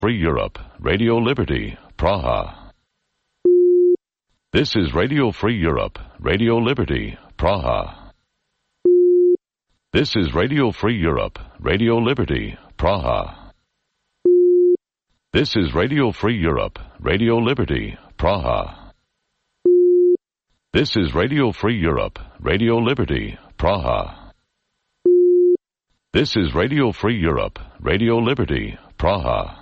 Free Europe, Radio Liberty, Praha. This is Radio Free Europe, Radio Liberty, Praha. This is Radio Free Europe, Radio Liberty, Praha. This is Radio Free Europe, Radio Liberty, Praha. This is Radio Free Europe, Radio Liberty, Praha. This is Radio Free Europe, Radio Liberty, Praha.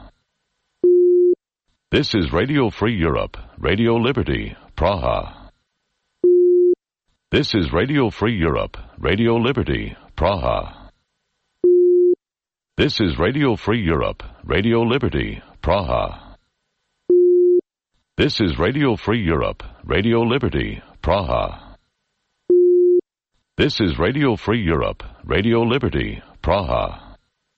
This is Radio Free Europe, Radio Liberty, Praha. This is Radio Free Europe, Radio Liberty, Praha. This is Radio Free Europe, Radio Liberty, Praha. This is Radio Free Europe, Radio Liberty, Praha. This is Radio Free Europe, Radio Liberty, Praha.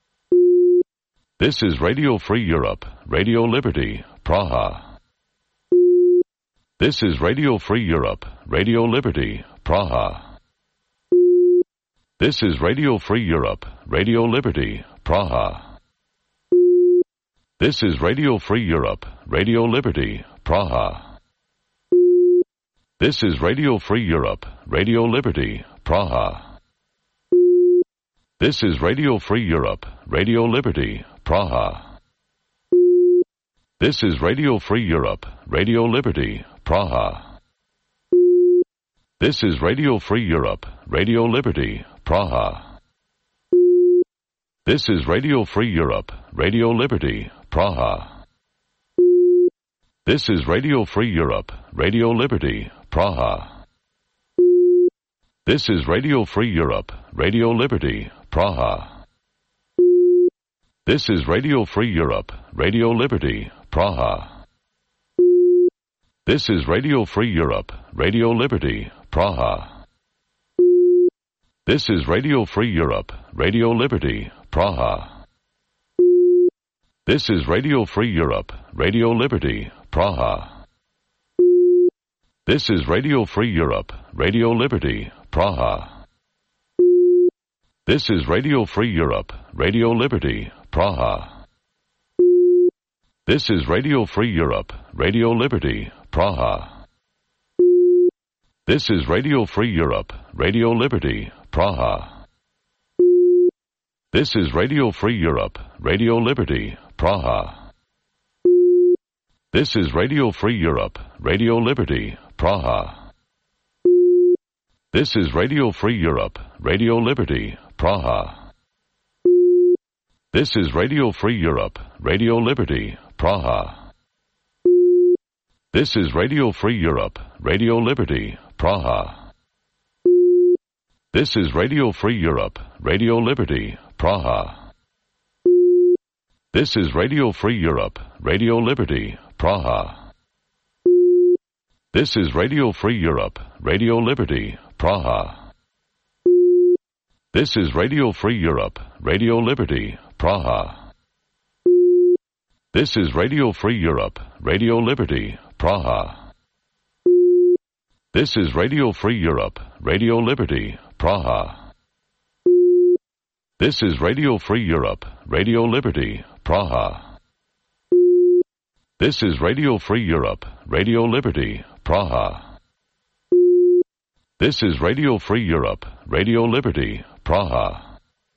This is Radio Free Europe, Radio Liberty, Praha. This is Radio Free Europe, Radio Liberty, Praha. This is Radio Free Europe, Radio Liberty, Praha. This is Radio Free Europe, Radio Liberty, Praha. This is Radio Free Europe, Radio Liberty, Praha. This is Radio Free Europe, Radio Liberty, Praha. This is Radio Free Europe, Radio Liberty, Praha. This is Radio Free Europe, Radio Liberty, Praha. This is Radio Free Europe, Radio Liberty, Praha. This is Radio Free Europe, Radio Liberty, Praha. This is Radio Free Europe, Radio Liberty, Praha. This is Radio Free Europe, Radio Liberty, Praha. This is Radio Free Europe, Radio Liberty, Praha. This is Radio Free Europe, Radio Liberty, Praha. This is Radio Free Europe, Radio Liberty, Praha. This is Radio Free Europe, Radio Liberty, Praha. This is Radio Free Europe, Radio Liberty, Praha. This is Radio Free Europe, Radio Liberty, Praha. This is Radio Free Europe, Radio Liberty, Praha. This is Radio Free Europe, Radio Liberty, Praha. This is Radio Free Europe, Radio Liberty, Praha. This is Radio Free Europe, Radio Liberty, Praha. This is Radio Free Europe, Radio Liberty, Praha. This is Radio Free Europe, Radio Liberty, Praha. This is Radio Free Europe, Radio Liberty, Praha. This is Radio Free Europe, Radio Liberty, Praha. This is Radio Free Europe, Radio Liberty, Praha. This is Radio Free Europe, Radio Liberty, Praha. This is Radio Free Europe, Radio Liberty, Praha. This is Radio Free Europe, Radio Liberty, Praha. This is Radio Free Europe, Radio Liberty, Praha. This is Radio Free Europe, Radio Liberty, Praha. This is Radio Free Europe, Radio Liberty, Praha.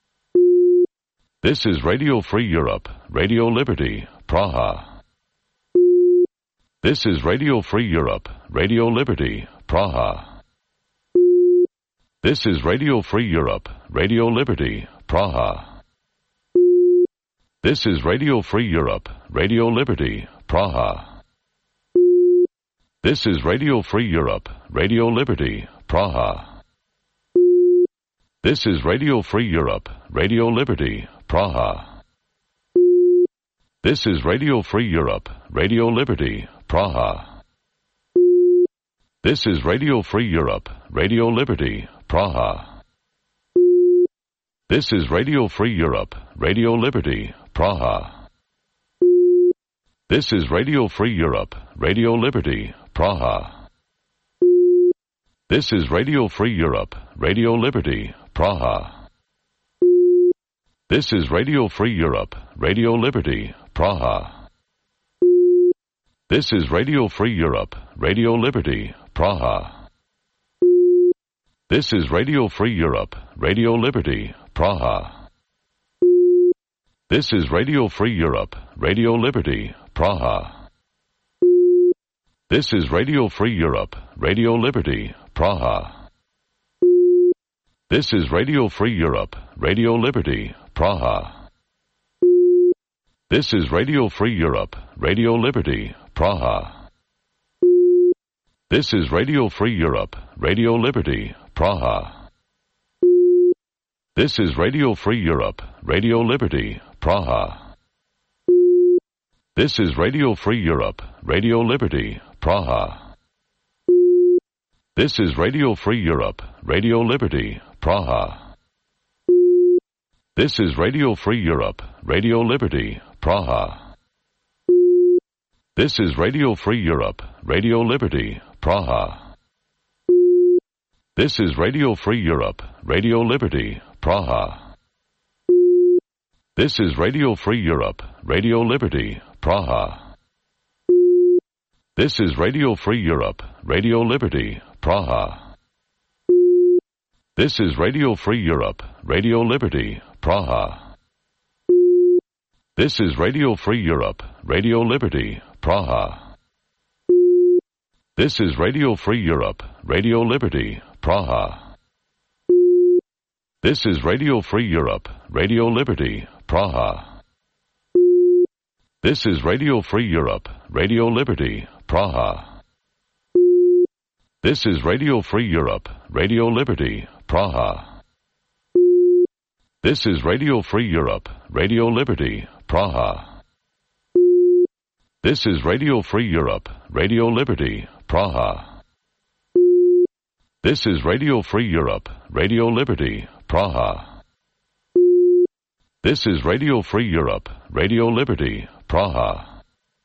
This is Radio Free Europe, Radio Liberty, Praha. This is Radio Free Europe, Radio Liberty, Praha. This is Radio Free Europe, Radio Liberty, Praha. This is Radio Free Europe, Radio Liberty, Praha. This is Radio Free Europe, Radio Liberty, Praha. This is Radio Free Europe, Radio Liberty, Praha. This is Radio Free Europe, Radio Liberty, Praha. This is Radio Free Europe, Radio Liberty, Praha. This is Radio Free Europe, Radio Liberty, Praha. This is Radio Free Europe, Radio Liberty, Praha. This is Radio Free Europe, Radio Liberty, Praha. This is Radio Free Europe, Radio Liberty, Praha. This is Radio Free Europe, Radio Liberty, Praha. This is Radio Free Europe, Radio Liberty, Praha. This is Radio Free Europe, Radio Liberty, Praha. This is Radio Free Europe, Radio Liberty, Praha. This is Radio Free Europe, Radio Liberty, Praha. This is Radio Free Europe, Radio Liberty, Praha. This is Radio Free Europe, Radio Liberty, Praha. This is Radio Free Europe, Radio Liberty, Praha. This is Radio Free Europe, Radio Liberty, Praha. This is Radio Free Europe, Radio Liberty, Praha. This is Radio Free Europe, Radio Liberty, Praha. This is Radio Free Europe, Radio Liberty, Praha. This is Radio Free Europe, Radio Liberty, Praha. This is Radio Free Europe, Radio Liberty, Praha. This is Radio Free Europe, Radio Liberty, Praha. This is Radio Free Europe, Radio Liberty, Praha. This is Radio Free Europe, Radio Liberty, Praha. This is Radio Free Europe, Radio Liberty, Praha. This is Radio Free Europe, Radio Liberty, Praha. This is Radio Free Europe, Radio Liberty, Praha. This is Radio Free Europe, Radio Liberty, Praha. This is Radio Free Europe, Radio Liberty, Praha. This is Radio Free Europe, Radio Liberty, Praha. This is Radio Free Europe, Radio Liberty, Praha. This is Radio Free Europe, Radio Liberty, Praha.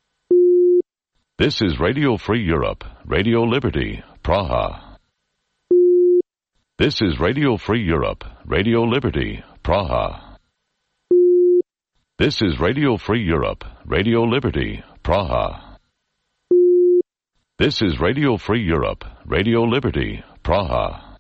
This is Radio Free Europe, Radio Liberty, Praha. This is Radio Free Europe, Radio Liberty, Praha. This is Radio Free Europe, Radio Liberty, Praha. This is Radio Free Europe, Radio Liberty, Praha.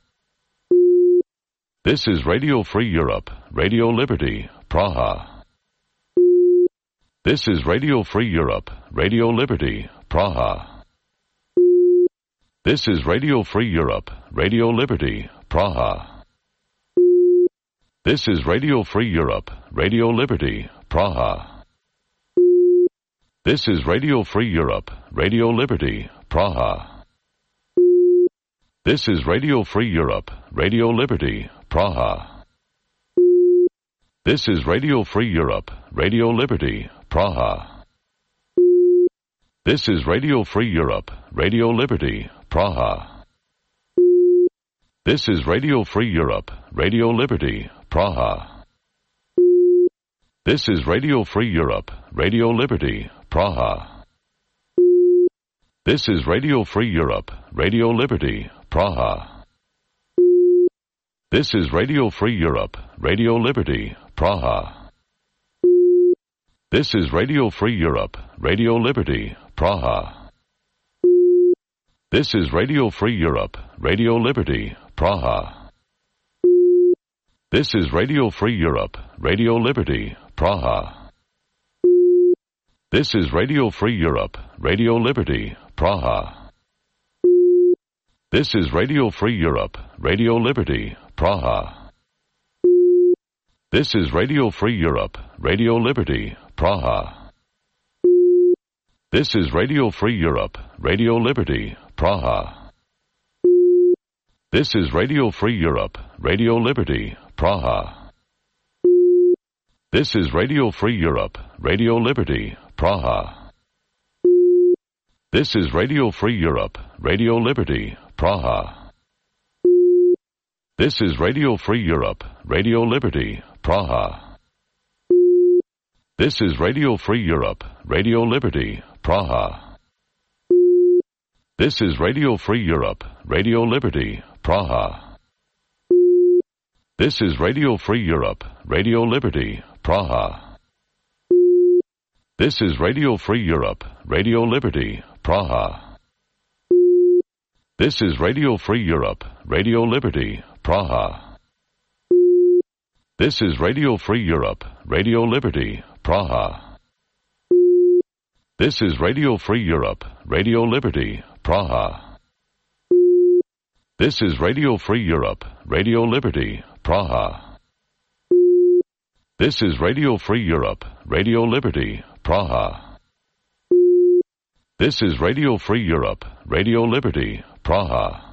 This is Radio Free Europe, Radio Liberty, Praha. This is Radio Free Europe, Radio Liberty, Praha. This is Radio Free Europe, Radio Liberty, Praha. This is Radio Free Europe, Radio Liberty, Praha. This is Radio Free Europe, Radio Liberty, Praha. This is Radio Free Europe, Radio Liberty, Praha. This is Radio Free Europe, Radio Liberty, Praha. This is Radio Free Europe, Radio Liberty, Praha. This is Radio Free Europe, Radio Liberty, Praha. This is Radio Free Europe, Radio Liberty, Praha. This is Radio Free Europe, Radio Liberty, Praha. This is Radio Free Europe, Radio Liberty, Praha. This is Radio Free Europe, Radio Liberty, Praha. This is Radio Free Europe, Radio Liberty, Praha. This is Radio Free Europe, Radio Liberty, Praha. This is Radio Free Europe, Radio Liberty, Praha. This is Radio Free Europe, Radio Liberty, Praha. This is Radio Free Europe, Radio Liberty, Praha. This is Radio Free Europe, Radio Liberty, Praha. This is Radio Free Europe, Radio Liberty, Praha. This is Radio Free Europe, Radio Liberty, Praha. This is Radio Free Europe, Radio Liberty, Praha. This is Radio Free Europe, Radio Liberty, Praha. This is Radio Free Europe, Radio Liberty, Praha. This is Radio Free Europe, Radio Liberty, Praha. This is Radio Free Europe, Radio Liberty, Praha. This is Radio Free Europe, Radio Liberty, Praha. This is Radio Free Europe, Radio Liberty, Praha. This is Radio Free Europe, Radio Liberty, Praha. This is Radio Free Europe, Radio Liberty, Praha. This is Radio Free Europe, Radio Liberty, Praha. This is Radio Free Europe, Radio Liberty, Praha. This is Radio Free Europe, Radio Liberty, Praha.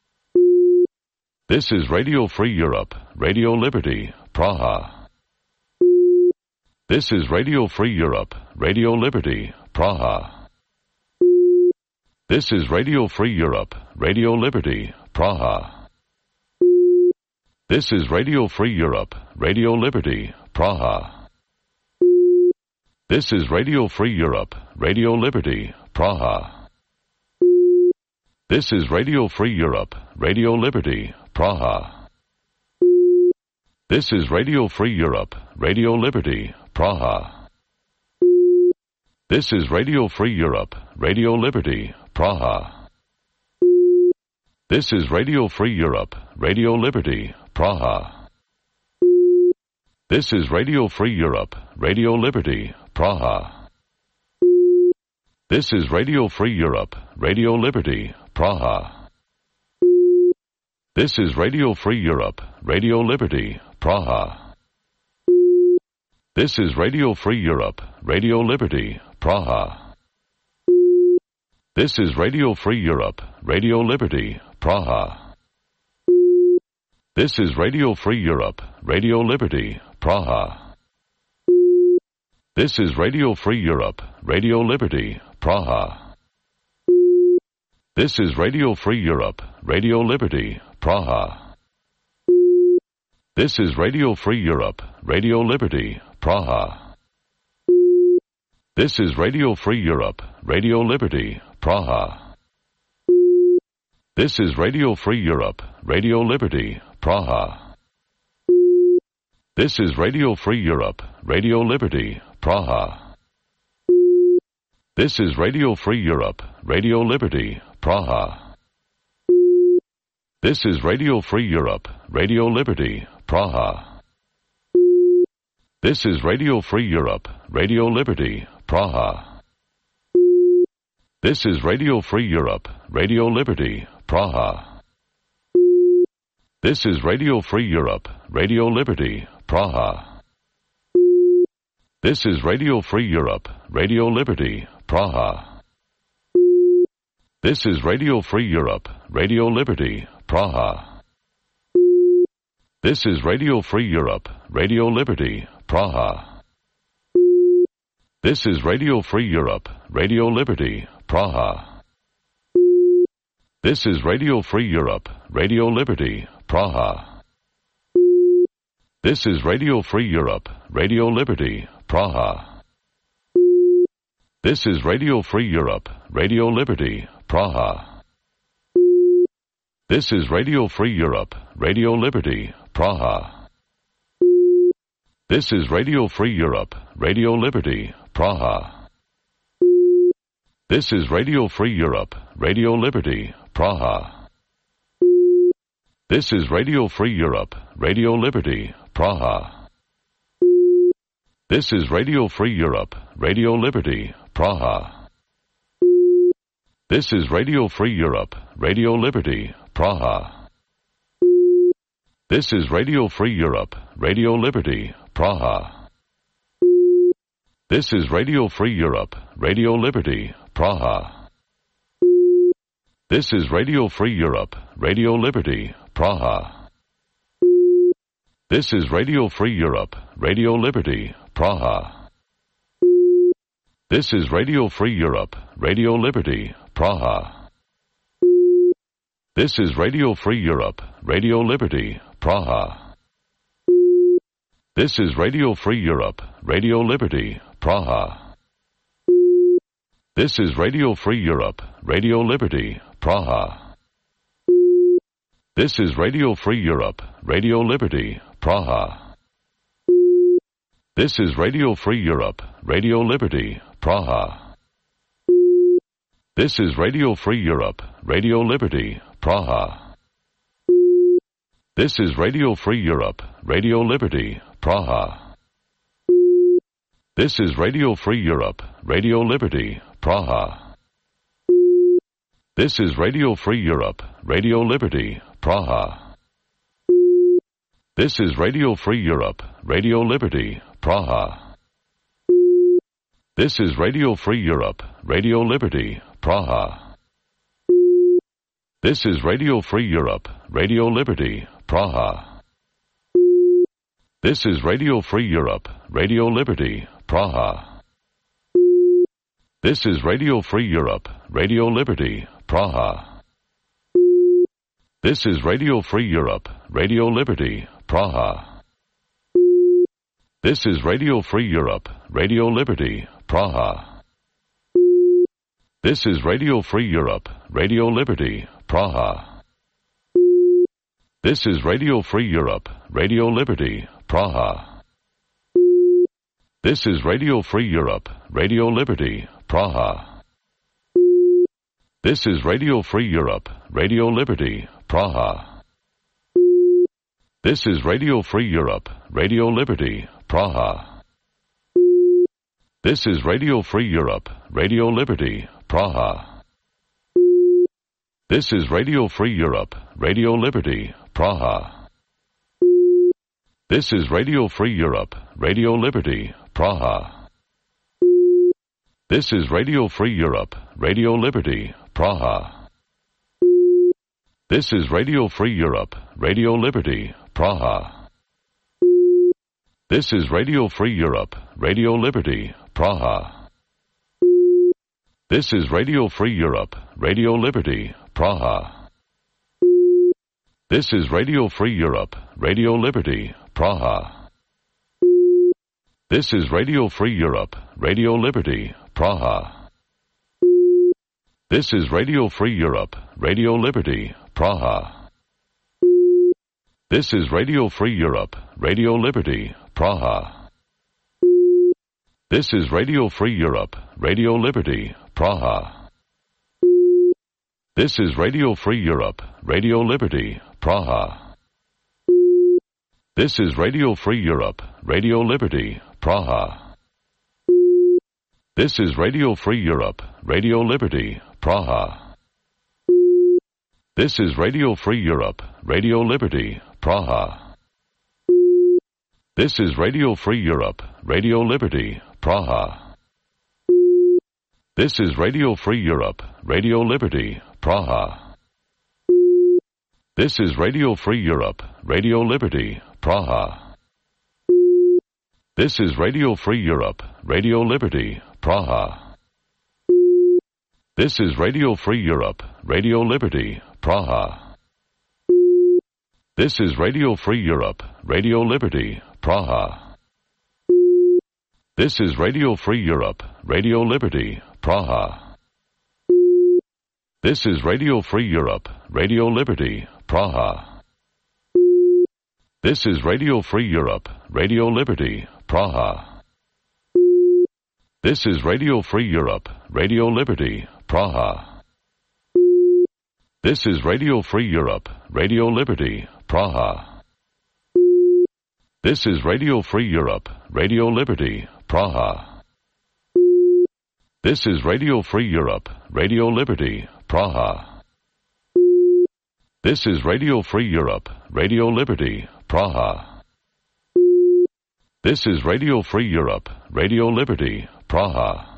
This is Radio Free Europe, Radio Liberty, Praha. This is Radio Free Europe, Radio Liberty, Praha. This is Radio Free Europe, Radio Liberty, Praha. This is Radio Free Europe, Radio Liberty, Praha. This is Radio Free Europe, Radio Liberty, Praha. This is Radio Free Europe, Radio Liberty, Praha. This is Radio Free Europe, Radio Liberty, Praha. This is Radio Free Europe, Radio Liberty, Praha. This is Radio Free Europe, Radio Liberty, Praha. This is Radio Free Europe, Radio Liberty, Praha. This is Radio Free Europe, Radio Liberty, Praha. This is Radio Free Europe, Radio Liberty, Praha. This is Radio Free Europe, Radio Liberty, Praha. This is Radio Free Europe, Radio Liberty, Praha. This is Radio Free Europe, Radio Liberty, Praha. This is Radio Free Europe, Radio Liberty, Praha. This is Radio Free Europe, Radio Liberty, Praha. This is Radio Free Europe, Radio Liberty, Praha. This is Radio Free Europe, Radio Liberty, Praha. This is Radio Free Europe, Radio Liberty, Praha. This is Radio Free Europe, Radio Liberty, Praha. This is Radio Free Europe, Radio Liberty, Praha. This is Radio Free Europe, Radio Liberty, Praha. This is Radio Free Europe, Radio Liberty, Praha. This is Radio Free Europe, Radio Liberty, Praha. This is Radio Free Europe, Radio Liberty, Praha. This is Radio Free Europe, Radio Liberty, Praha. This is Radio Free Europe, Radio Liberty, Praha. This is Radio Free Europe, Radio Liberty, Praha. This is Radio Free Europe, Radio Liberty, Praha. This is Radio Free Europe, Radio Liberty, Praha. This is Radio Free Europe, Radio Liberty, Praha. This is Radio Free Europe, Radio Liberty, Praha. This is Radio Free Europe, Radio Liberty, Praha. This is Radio Free Europe, Radio Liberty, Praha. This is Radio Free Europe, Radio Liberty, Praha. This is Radio Free Europe, Radio Liberty, Praha. This is Radio Free Europe, Radio Liberty, Praha. This is Radio Free Europe, Radio Liberty, Praha. This is Radio Free Europe, Radio Liberty, Praha. This is Radio Free Europe, Radio Liberty, Praha. This is Radio Free Europe, Radio Liberty, Praha. This is Radio Free Europe, Radio Liberty, Praha. This is Radio Free Europe, Radio Liberty, Praha. This is Radio Free Europe, Radio Liberty, Praha. This is Radio Free Europe, Radio Liberty, Praha. This is Radio Free Europe, Radio Liberty, Praha. This is Radio Free Europe, Radio Liberty, Praha. This is Radio Free Europe, Radio Liberty, Praha. This is Radio Free Europe, Radio Liberty, Praha. This is Radio Free Europe, Radio Liberty, Praha. This is Radio Free Europe, Radio Liberty, Praha. This is Radio Free Europe, Radio Liberty, Praha. This is Radio Free Europe, Radio Liberty, Praha. This is Radio Free Europe, Radio Liberty, Praha. This is Radio Free Europe, Radio Liberty, Praha. This is Radio Free Europe, Radio Liberty, Praha. This is Radio Free Europe, Radio Liberty, Praha. This is Radio Free Europe, Radio Liberty, Praha. This is Radio Free Europe, Radio Liberty, Praha. This is Radio Free Europe, Radio Liberty, Praha. This is Radio Free Europe, Radio Liberty, Praha. This is Radio Free Europe, Radio Liberty, Praha. This is Radio Free Europe, Radio Liberty, Praha. This is Radio Free Europe, Radio Liberty, Praha. This is Radio Free Europe, Radio Liberty, Praha. This is Radio Free Europe, Radio Liberty, Praha. This is Radio Free Europe, Radio Liberty, Praha. This is Radio Free Europe, Radio Liberty, Praha. This is Radio Free Europe, Radio Liberty, Praha. This is Radio Free Europe, Radio Liberty, Praha. This is Radio Free Europe, Radio Liberty, Praha. This is Radio Free Europe, Radio Liberty, Praha. This is Radio Free Europe, Radio Liberty, Praha. This is Radio Free Europe, Radio Liberty, Praha. This is Radio Free Europe, Radio Liberty, Praha. This is Radio Free Europe, Radio Liberty, Praha. This is Radio Free Europe, Radio Liberty, Praha. This is Radio Free Europe, Radio Liberty, Praha. This is Radio Free Europe, Radio Liberty, Praha. This is Radio Free Europe, Radio Liberty, Praha. This is Radio Free Europe, Radio Liberty, Praha. This is Radio Free Europe, Radio Liberty, Praha. This is Radio Free Europe, Radio Liberty, Praha. This is Radio Free Europe, Radio Liberty, Praha. This is Radio Free Europe, Radio Liberty, Praha. This is Radio Free Europe, Radio Liberty, Praha. This is Radio Free Europe, Radio Liberty, Praha. This is Radio Free Europe, Radio Liberty, Praha. This is Radio Free Europe, Radio Liberty, Praha. This is Radio Free Europe, Radio Liberty, Praha. This is Radio Free Europe, Radio Liberty, Praha. This is Radio Free Europe, Radio Liberty, Praha. This is Radio Free Europe, Radio Liberty, Praha. This is Radio Free Europe, Radio Liberty, Praha. This is Radio Free Europe, Radio Liberty, Praha.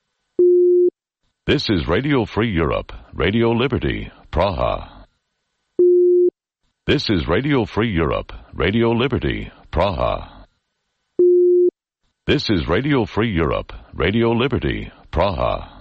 This is Radio Free Europe, Radio Liberty, Praha. This is Radio Free Europe, Radio Liberty, Praha. This is Radio Free Europe, Radio Liberty, Praha.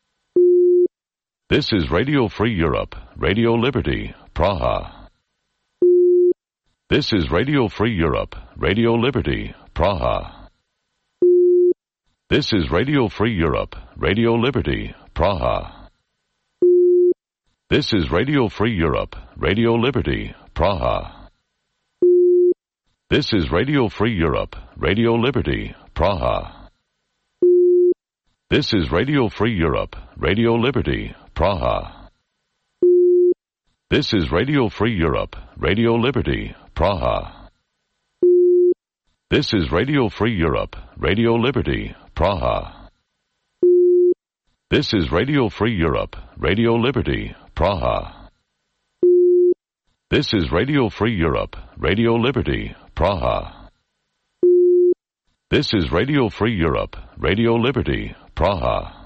This is Radio Free Europe, Radio Liberty, Praha. This is Radio Free Europe, Radio Liberty, Praha. This is Radio Free Europe, Radio Liberty, Praha. This is Radio Free Europe, Radio Liberty, Praha. This is Radio Free Europe, Radio Liberty, Praha. This is Radio Free Europe, Radio Liberty, Praha. This is Radio Free Europe, Radio Liberty, Praha. This is Radio Free Europe, Radio Liberty, Praha. This is Radio Free Europe, Radio Liberty, Praha. This is Radio Free Europe, Radio Liberty, Praha. This is Radio Free Europe, Radio Liberty, Praha.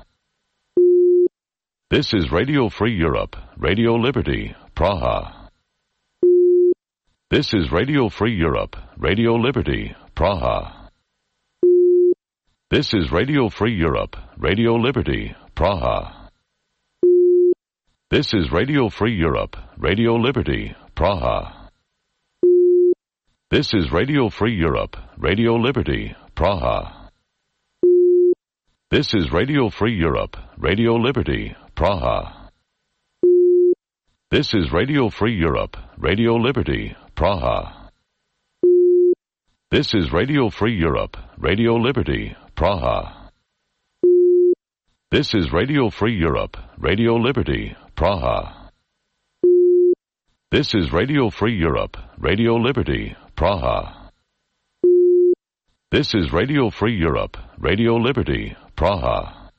This is Radio Free Europe, Radio Liberty, Praha. This is Radio Free Europe, Radio Liberty, Praha. This is Radio Free Europe, Radio Liberty, Praha. This is Radio Free Europe, Radio Liberty, Praha. This is Radio Free Europe, Radio Liberty, Praha. This is Radio Free Europe, Radio Liberty, Praha. This is Radio Free Europe, Radio Liberty, Praha. This is Radio Free Europe, Radio Liberty, Praha. This is Radio Free Europe, Radio Liberty, Praha. This is Radio Free Europe, Radio Liberty, Praha. This is Radio Free Europe, Radio Liberty, Praha.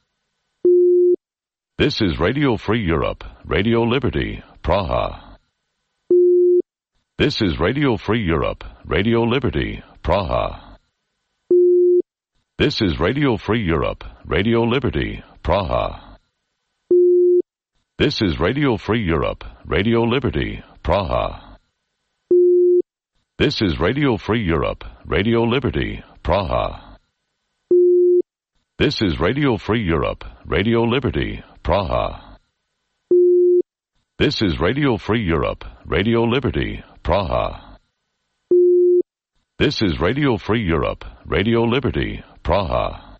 This is Radio Free Europe, Radio Liberty, Praha. This is Radio Free Europe, Radio Liberty, Praha. This is Radio Free Europe, Radio Liberty, Praha. This is Radio Free Europe, Radio Liberty, Praha. This is Radio Free Europe, Radio Liberty, Praha. This is Radio Free Europe, Radio Liberty, Praha. This is Radio Free Europe, Radio Liberty, Praha. This is Radio Free Europe, Radio Liberty, Praha.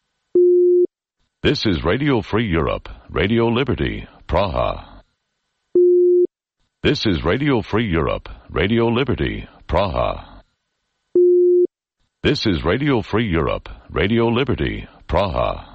This is Radio Free Europe, Radio Liberty, Praha. This is Radio Free Europe, Radio Liberty, Praha. This is Radio Free Europe, Radio Liberty, Praha.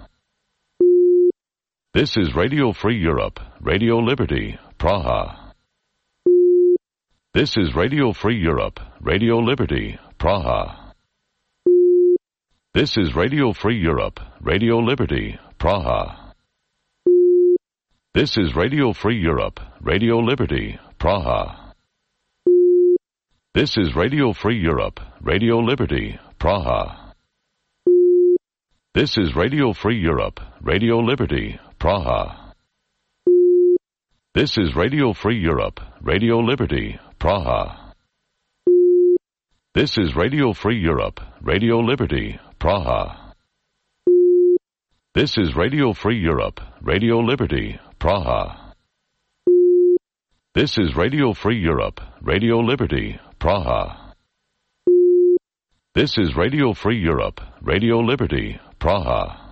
This is Radio Free Europe, Radio Liberty, Praha. This is Radio Free Europe, Radio Liberty, Praha. This is Radio Free Europe, Radio Liberty, Praha. This is Radio Free Europe, Radio Liberty, Praha. This is Radio Free Europe, Radio Liberty, Praha. This is Radio Free Europe, Radio Liberty, Praha. This is Radio Free Europe, Radio Liberty, Praha. This is Radio Free Europe, Radio Liberty, Praha. This is Radio Free Europe, Radio Liberty, Praha. This is Radio Free Europe, Radio Liberty, Praha. This is Radio Free Europe, Radio Liberty, Praha.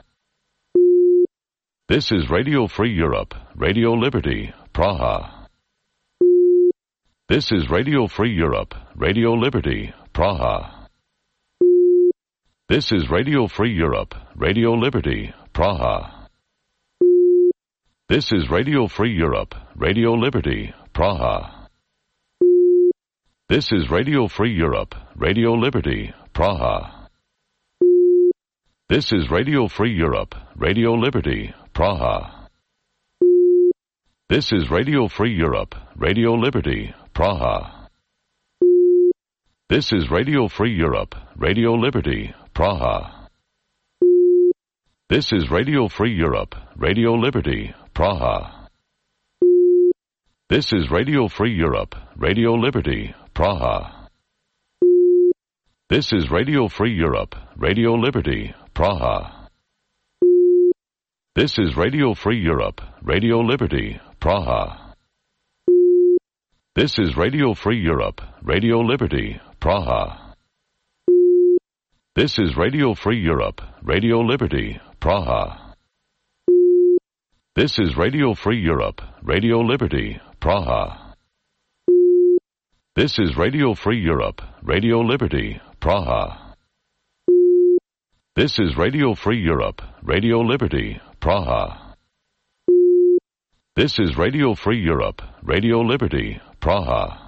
This is Radio Free Europe, Radio Liberty, Praha. This is Radio Free Europe, Radio Liberty, Praha. This is Radio Free Europe, Radio Liberty, Praha. This is Radio Free Europe, Radio Liberty, Praha. This is Radio Free Europe, Radio Liberty, Praha. This is Radio Free Europe, Radio Liberty, Praha. This is Radio Free Europe, Radio Liberty, Praha. This is Radio Free Europe, Radio Liberty, Praha. This is Radio Free Europe, Radio Liberty, Praha. This is Radio Free Europe, Radio Liberty, Praha. This is Radio Free Europe, Radio Liberty, Praha. This is Radio Free Europe, Radio Liberty, Praha. This is Radio Free Europe, Radio Liberty, Praha. This is Radio Free Europe, Radio Liberty, Praha. This is Radio Free Europe, Radio Liberty, Praha. This is Radio Free Europe, Radio Liberty, Praha. This is Radio Free Europe, Radio Liberty, Praha. This is Radio Free Europe, Radio Liberty, Praha.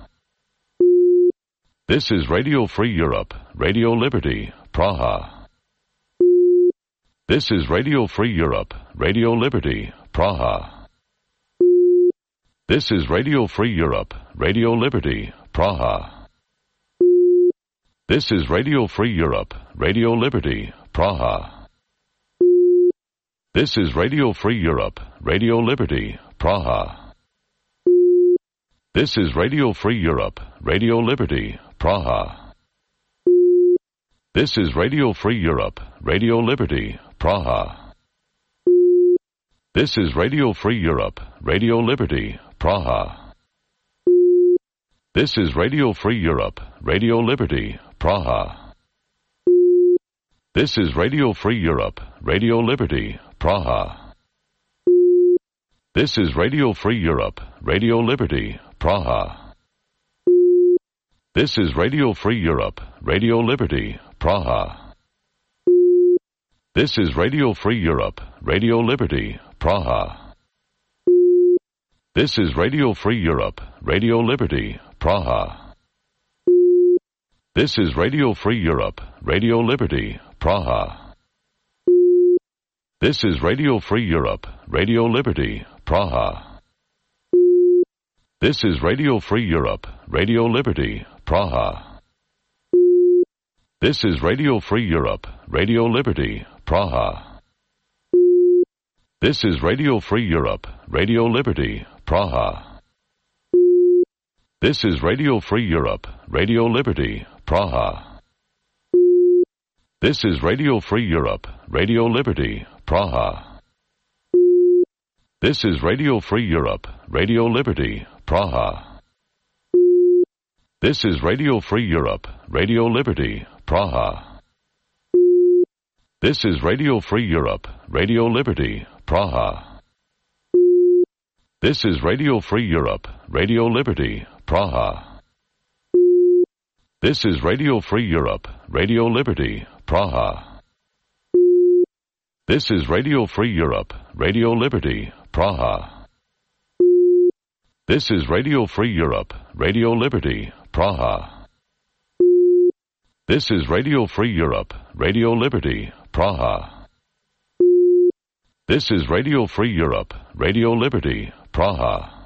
This is Radio Free Europe, Radio Liberty, Praha. This is Radio Free Europe, Radio Liberty, Praha. This is Radio Free Europe, Radio Liberty, Praha. This is Radio Free Europe, Radio Liberty, Praha. This is Radio Free Europe, Radio Liberty, Praha. This is Radio Free Europe, Radio Liberty, Praha. This is Radio Free Europe, Radio Liberty, Praha. This is Radio Free Europe, Radio Liberty, Praha. This is Radio Free Europe, Radio Liberty, Praha. This is Radio Free Europe, Radio Liberty, Praha. This is Radio Free Europe, Radio Liberty, Praha. This is Radio Free Europe, Radio Liberty, Praha. This is Radio Free Europe, Radio Liberty, Praha. This is Radio Free Europe, Radio Liberty, Praha. This is Radio Free Europe, Radio Liberty, Praha. This is Radio Free Europe, Radio Liberty, Praha. This is Radio Free Europe, Radio Liberty, Praha. This is Radio Free Europe, Radio Liberty, Praha. This is Radio Free Europe, Radio Liberty, Praha. This is Radio Free Europe, Radio Liberty, Praha. This is Radio Free Europe, Radio Liberty, Praha. This is Radio Free Europe, Radio Liberty, Praha. This is Radio Free Europe, Radio Liberty, Praha. This is Radio Free Europe, Radio Liberty, Praha. This is Radio Free Europe, Radio Liberty, Praha. This is Radio Free Europe, Radio Liberty, Praha. This is Radio Free Europe, Radio Liberty, Praha. This is Radio Free Europe, Radio Liberty, Praha. This is Radio Free Europe, Radio Liberty, Praha. This is Radio Free Europe, Radio Liberty, Praha.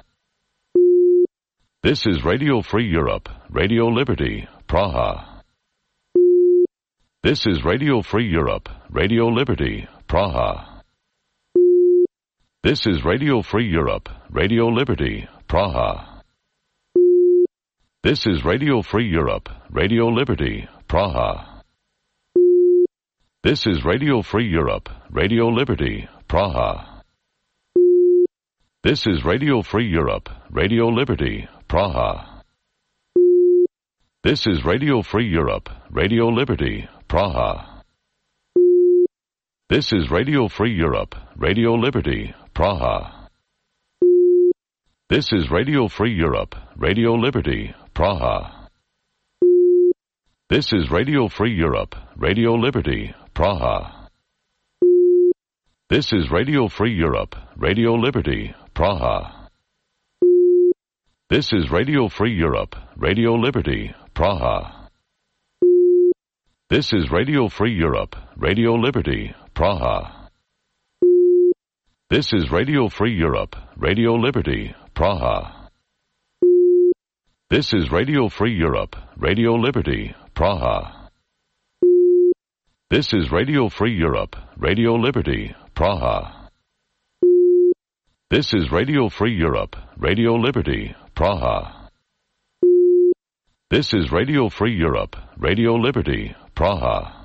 This is Radio Free Europe, Radio Liberty, Praha. This is Radio Free Europe, Radio Liberty, Praha. This is Radio Free Europe, Radio Liberty, Praha. This is Radio Free Europe, Radio Liberty, Praha. This is Radio Free Europe, Radio Liberty, Praha. This is Radio Free Europe, Radio Liberty, Praha. This is Radio Free Europe, Radio Liberty, Praha. This is Radio Free Europe, Radio Liberty, Praha. This is Radio Free Europe, Radio Liberty, Praha. This is Radio Free Europe, Radio Liberty, Praha. This is Radio Free Europe, Radio Liberty, Praha. This is Radio Free Europe, Radio Liberty, Praha. This is Radio Free Europe, Radio Liberty, Praha. This is Radio Free Europe, Radio Liberty, Praha. This is Radio Free Europe, Radio Liberty, Praha. This is Radio Free Europe, Radio Liberty, Praha. This is Radio Free Europe, Radio Liberty, Praha. This is Radio Free Europe, Radio Liberty, Praha.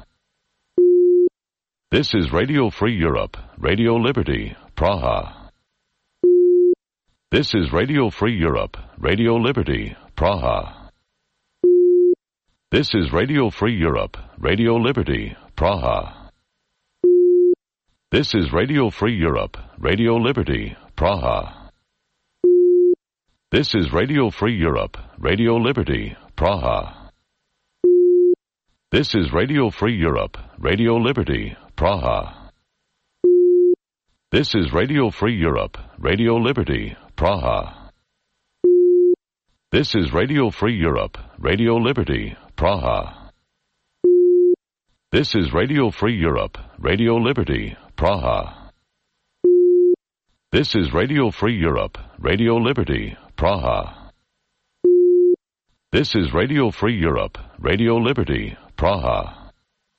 This is Radio Free Europe, Radio Liberty, Praha. This is Radio Free Europe, Radio Liberty, Praha. This is Radio Free Europe, Radio Liberty, Praha. This is Radio Free Europe, Radio Liberty, Praha. This is Radio Free Europe, Radio Liberty, Praha. This is Radio Free Europe, Radio Liberty, Praha. This is Radio Free Europe, Radio Liberty, Praha. This is Radio Free Europe, Radio Liberty, Praha. This is Radio Free Europe, Radio Liberty, Praha. This is Radio Free Europe, Radio Liberty, Praha. This is Radio Free Europe, Radio Liberty, Praha.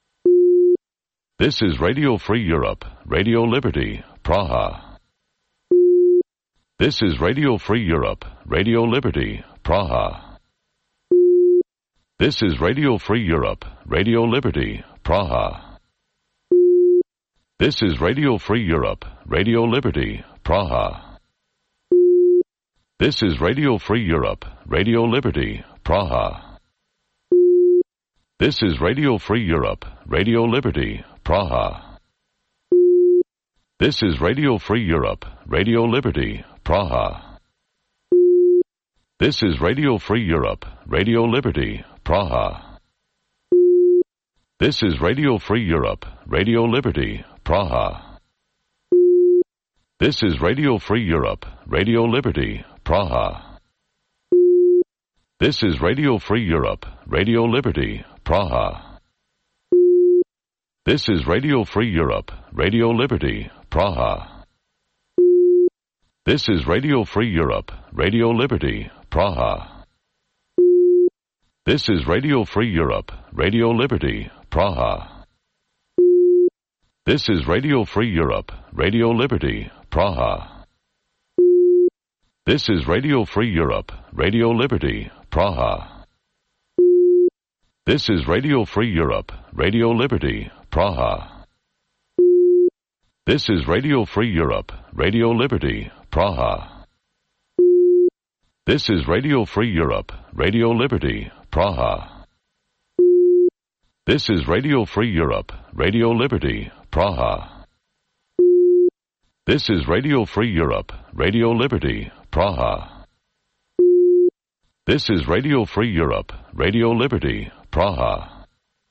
This is Radio Free Europe, Radio Liberty, Praha. This is Radio Free Europe, Radio Liberty, Praha. This is Radio Free Europe, Radio Liberty, Praha. This is Radio Free Europe, Radio Liberty, Praha. This is Radio Free Europe, Radio Liberty, Praha. This is Radio Free Europe, Radio Liberty, Praha. This is Radio Free Europe, Radio Liberty, Praha. This is Radio Free Europe, Radio Liberty, Praha. This is Radio Free Europe, Radio Liberty, Praha. This is Radio Free Europe, Radio Liberty, Praha. This is Radio Free Europe, Radio Liberty, Praha. This is Radio Free Europe, Radio Liberty, Praha. This is Radio Free Europe, Radio Liberty, Praha. This is Radio Free Europe, Radio Liberty, Praha. This is Radio Free Europe, Radio Liberty, Praha. This is Radio Free Europe, Radio Liberty, Praha. This is Radio Free Europe, Radio Liberty, Praha. This is Radio Free Europe, Radio Liberty, Praha. This is Radio Free Europe, Radio Liberty, Praha. This is Radio Free Europe, Radio Liberty, Praha. This is Radio Free Europe, Radio Liberty, Praha. This is Radio Free Europe, Radio Liberty, Praha.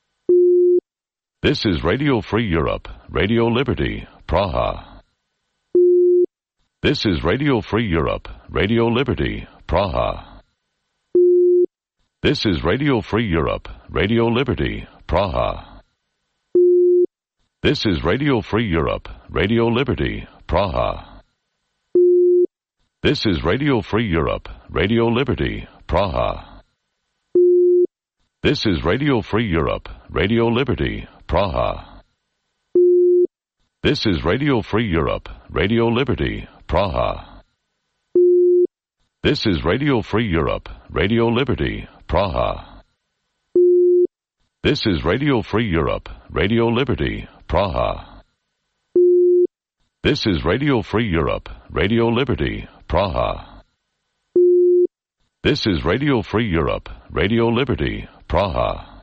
This is Radio Free Europe, Radio Liberty, Praha. This is Radio Free Europe, Radio Liberty, Praha. This is Radio Free Europe, Radio Liberty, Praha. This is Radio Free Europe, Radio Liberty, Praha. This is Radio Free Europe, Radio Liberty, Praha. This is Radio Free Europe, Radio Liberty, Praha. This is Radio Free Europe, Radio Liberty, Praha. This is Radio Free Europe, Radio Liberty, Praha. This is Radio Free Europe, Radio Liberty, Praha. This is Radio Free Europe, Radio Liberty, Praha. This is Radio Free Europe, Radio Liberty, Praha.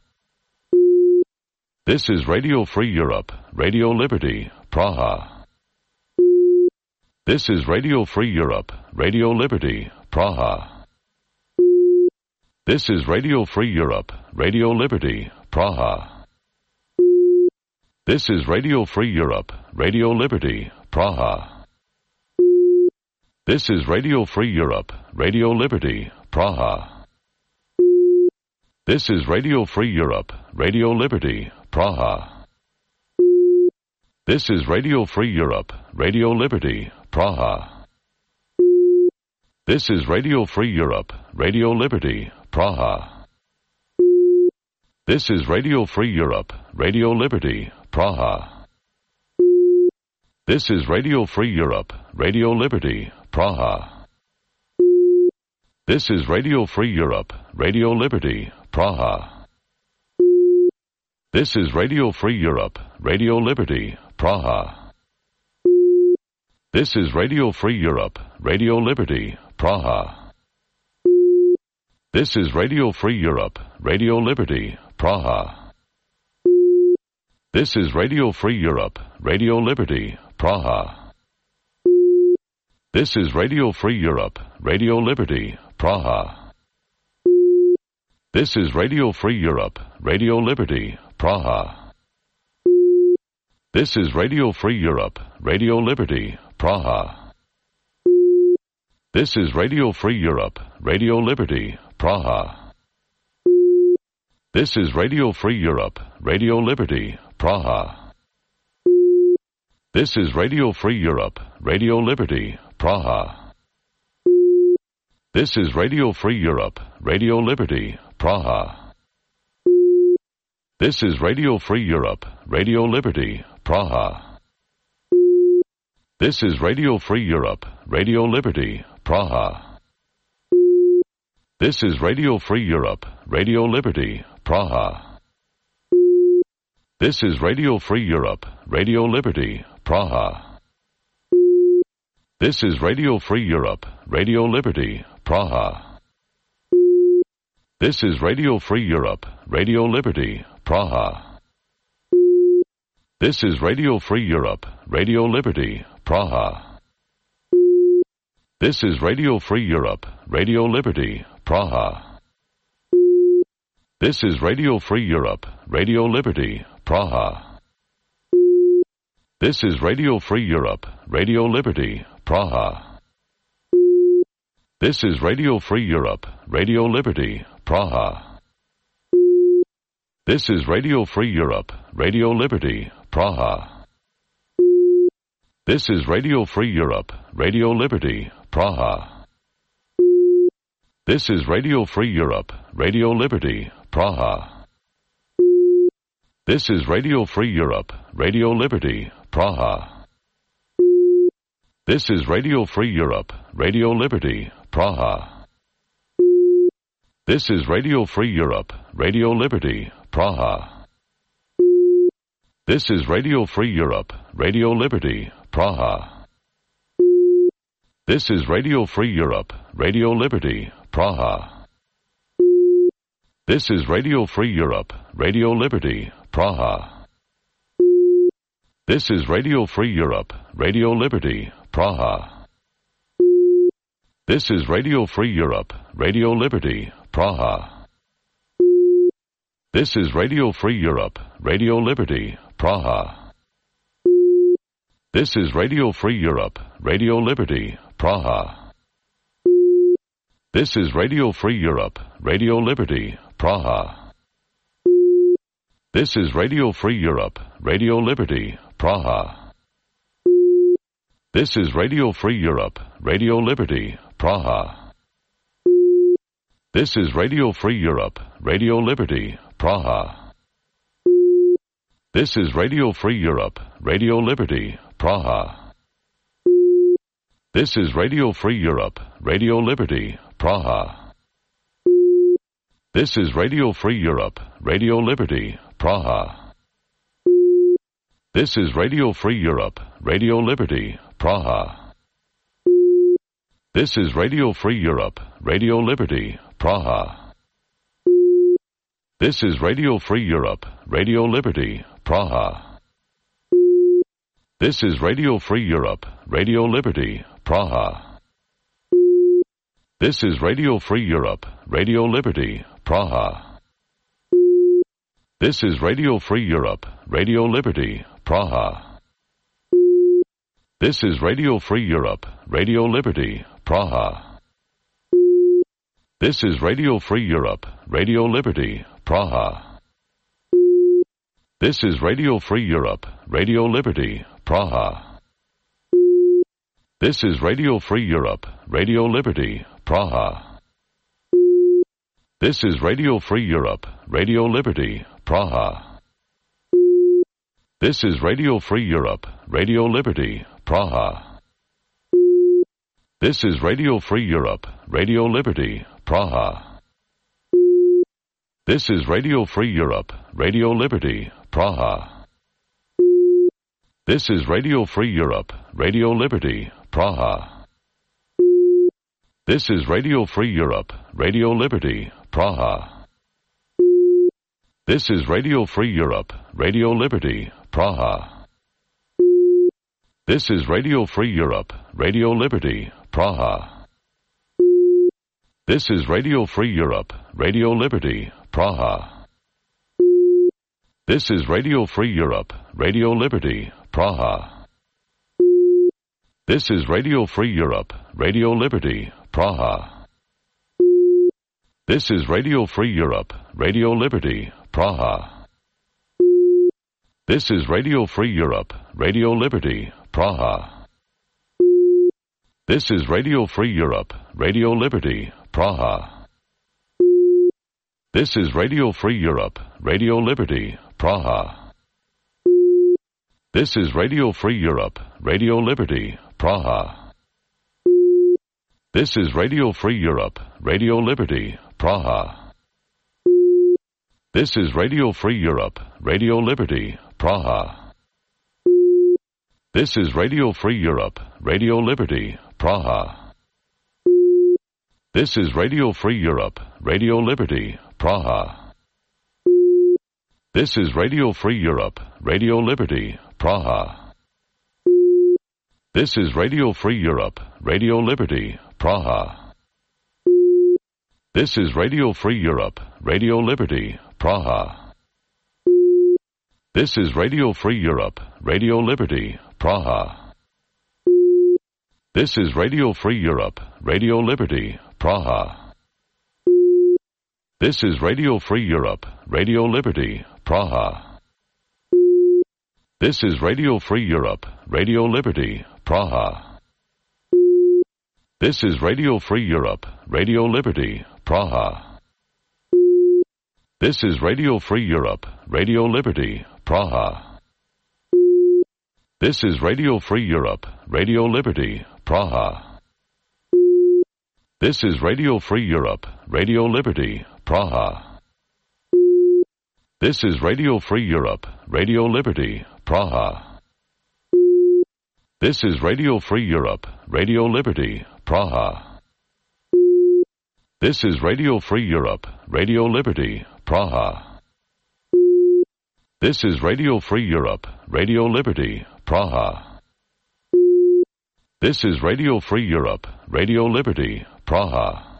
This is Radio Free Europe, Radio Liberty, Praha. This is Radio Free Europe, Radio Liberty, Praha. This is Radio Free Europe, Radio Liberty, Praha. This is Radio Free Europe, Radio Liberty, Praha. This is Radio Free Europe, Radio Liberty, Praha. This is Radio Free Europe, Radio Liberty, Praha. This is Radio Free Europe, Radio Liberty, Praha. This is Radio Free Europe, Radio Liberty, Praha. This is Radio Free Europe, Radio Liberty, Praha. This is Radio Free Europe, Radio Liberty, Praha. This is Radio Free Europe, Radio Liberty, Praha. This is Radio Free Europe, Radio Liberty, Praha. This is Radio Free Europe, Radio Liberty, Praha. This is Radio Free Europe, Radio Liberty, Praha. This is Radio Free Europe, Radio Liberty, Praha. This is Radio Free Europe, Radio Liberty, Praha. This is Radio Free Europe, Radio Liberty, Praha. This is Radio Free Europe, Radio Liberty, Praha. This is Radio Free Europe, Radio Liberty, Praha. This is Radio Free Europe, Radio Liberty, Praha. This is Radio Free Europe, Radio Liberty, Praha. This is Radio Free Europe, Radio Liberty, Praha. This is Radio Free Europe, Radio Liberty, Praha. This is Radio Free Europe, Radio Liberty, Praha. This is Radio Free Europe, Radio Liberty, Praha. This is Radio Free Europe, Radio Liberty, Praha. This is Radio Free Europe, Radio Liberty, Praha. This is Radio Free Europe, Radio Liberty, Praha. This is Radio Free Europe, Radio Liberty, Praha. This is Radio Free Europe, Radio Liberty, Praha. This is Radio Free Europe, Radio Liberty, Praha. This is Radio Free Europe, Radio Liberty, Praha. This is Radio Free Europe, Radio Liberty, Praha. This is Radio Free Europe, Radio Liberty, Praha. This is Radio Free Europe, Radio Liberty, Praha. This is Radio Free Europe, Radio Liberty, Praha. This is Radio Free Europe, Radio Liberty, Praha. This is Radio Free Europe, Radio Liberty, Praha. This is Radio Free Europe, Radio Liberty, Praha. This is Radio Free Europe, Radio Liberty, Praha. This is Radio Free Europe, Radio Liberty, Praha. This is Radio Free Europe, Radio Liberty, Praha. This is Radio Free Europe, Radio Liberty, Praha. This is Radio Free Europe, Radio Liberty, Praha. This is Radio Free Europe, Radio Liberty, Praha. This is Radio Free Europe, Radio Liberty, Praha. This is Radio Free Europe, Radio Liberty, Praha. This is Radio Free Europe, Radio Liberty, Praha. This is Radio Free Europe, Radio Liberty, Praha. This is Radio Free Europe, Radio Liberty, Praha. This is Radio Free Europe, Radio Liberty, Praha. This is Radio Free Europe, Radio Liberty, Praha. This is Radio Free Europe, Radio Liberty, Praha. This is Radio Free Europe, Radio Liberty, Praha. This is Radio Free Europe, Radio Liberty, Praha. This is Radio Free Europe, Radio Liberty, Praha. This is Radio Free Europe, Radio Liberty, Praha. This is Radio Free Europe, Radio Liberty, Praha. This is Radio Free Europe, Radio Liberty, Praha. This is Radio Free Europe, Radio Liberty, Praha. This is Radio Free Europe, Radio Liberty, Praha. This is Radio Free Europe, Radio Liberty, Praha. This is Radio Free Europe, Radio Liberty, Praha. This is Radio Free Europe, Radio Liberty, Praha. This is Radio Free Europe, Radio Liberty, Praha. This is Radio Free Europe, Radio Liberty, Praha. This is Radio Free Europe, Radio Liberty, Praha. This is Radio Free Europe, Radio Liberty, Praha. This is Radio Free Europe, Radio Liberty, Praha. This is Radio Free Europe, Radio Liberty, Praha. This is Radio Free Europe, Radio Liberty, Praha. This is Radio Free Europe, Radio Liberty, Praha. This is Radio Free Europe, Radio Liberty, Praha. This is Radio Free Europe, Radio Liberty, Praha. This is Radio Free Europe, Radio Liberty, Praha. This is Radio Free Europe, Radio Liberty, Praha. This is Radio Free Europe, Radio Liberty, Praha. This is Radio Free Europe, Radio Liberty, Praha. This is Radio Free Europe, Radio Liberty, Praha. This is Radio Free Europe, Radio Liberty, Praha. This is Radio Free Europe, Radio Liberty, Praha. This is Radio Free Europe, Radio Liberty, Praha. This is Radio Free Europe, Radio Liberty, Praha. This is Radio Free Europe, Radio Liberty, Praha. This is Radio Free Europe, Radio Liberty, Praha. This is Radio Free Europe, Radio Liberty, Praha. This is Radio Free Europe, Radio Liberty, Praha. This is Radio Free Europe, Radio Liberty, Praha. This is Radio Free Europe, Radio Liberty, Praha. This is Radio Free Europe, Radio Liberty, Praha. This is Radio Free Europe, Radio Liberty, Praha. This is Radio Free Europe, Radio Liberty, Praha. This is Radio Free Europe, Radio Liberty, Praha. This is Radio Free Europe, Radio Liberty, Praha. This is Radio Free Europe, Radio Liberty, Praha. This is Radio Free Europe, Radio Liberty, Praha. This is Radio Free Europe, Radio Liberty, Praha. This is Radio Free Europe, Radio Liberty, Praha. This is Radio Free Europe, Radio Liberty, Praha.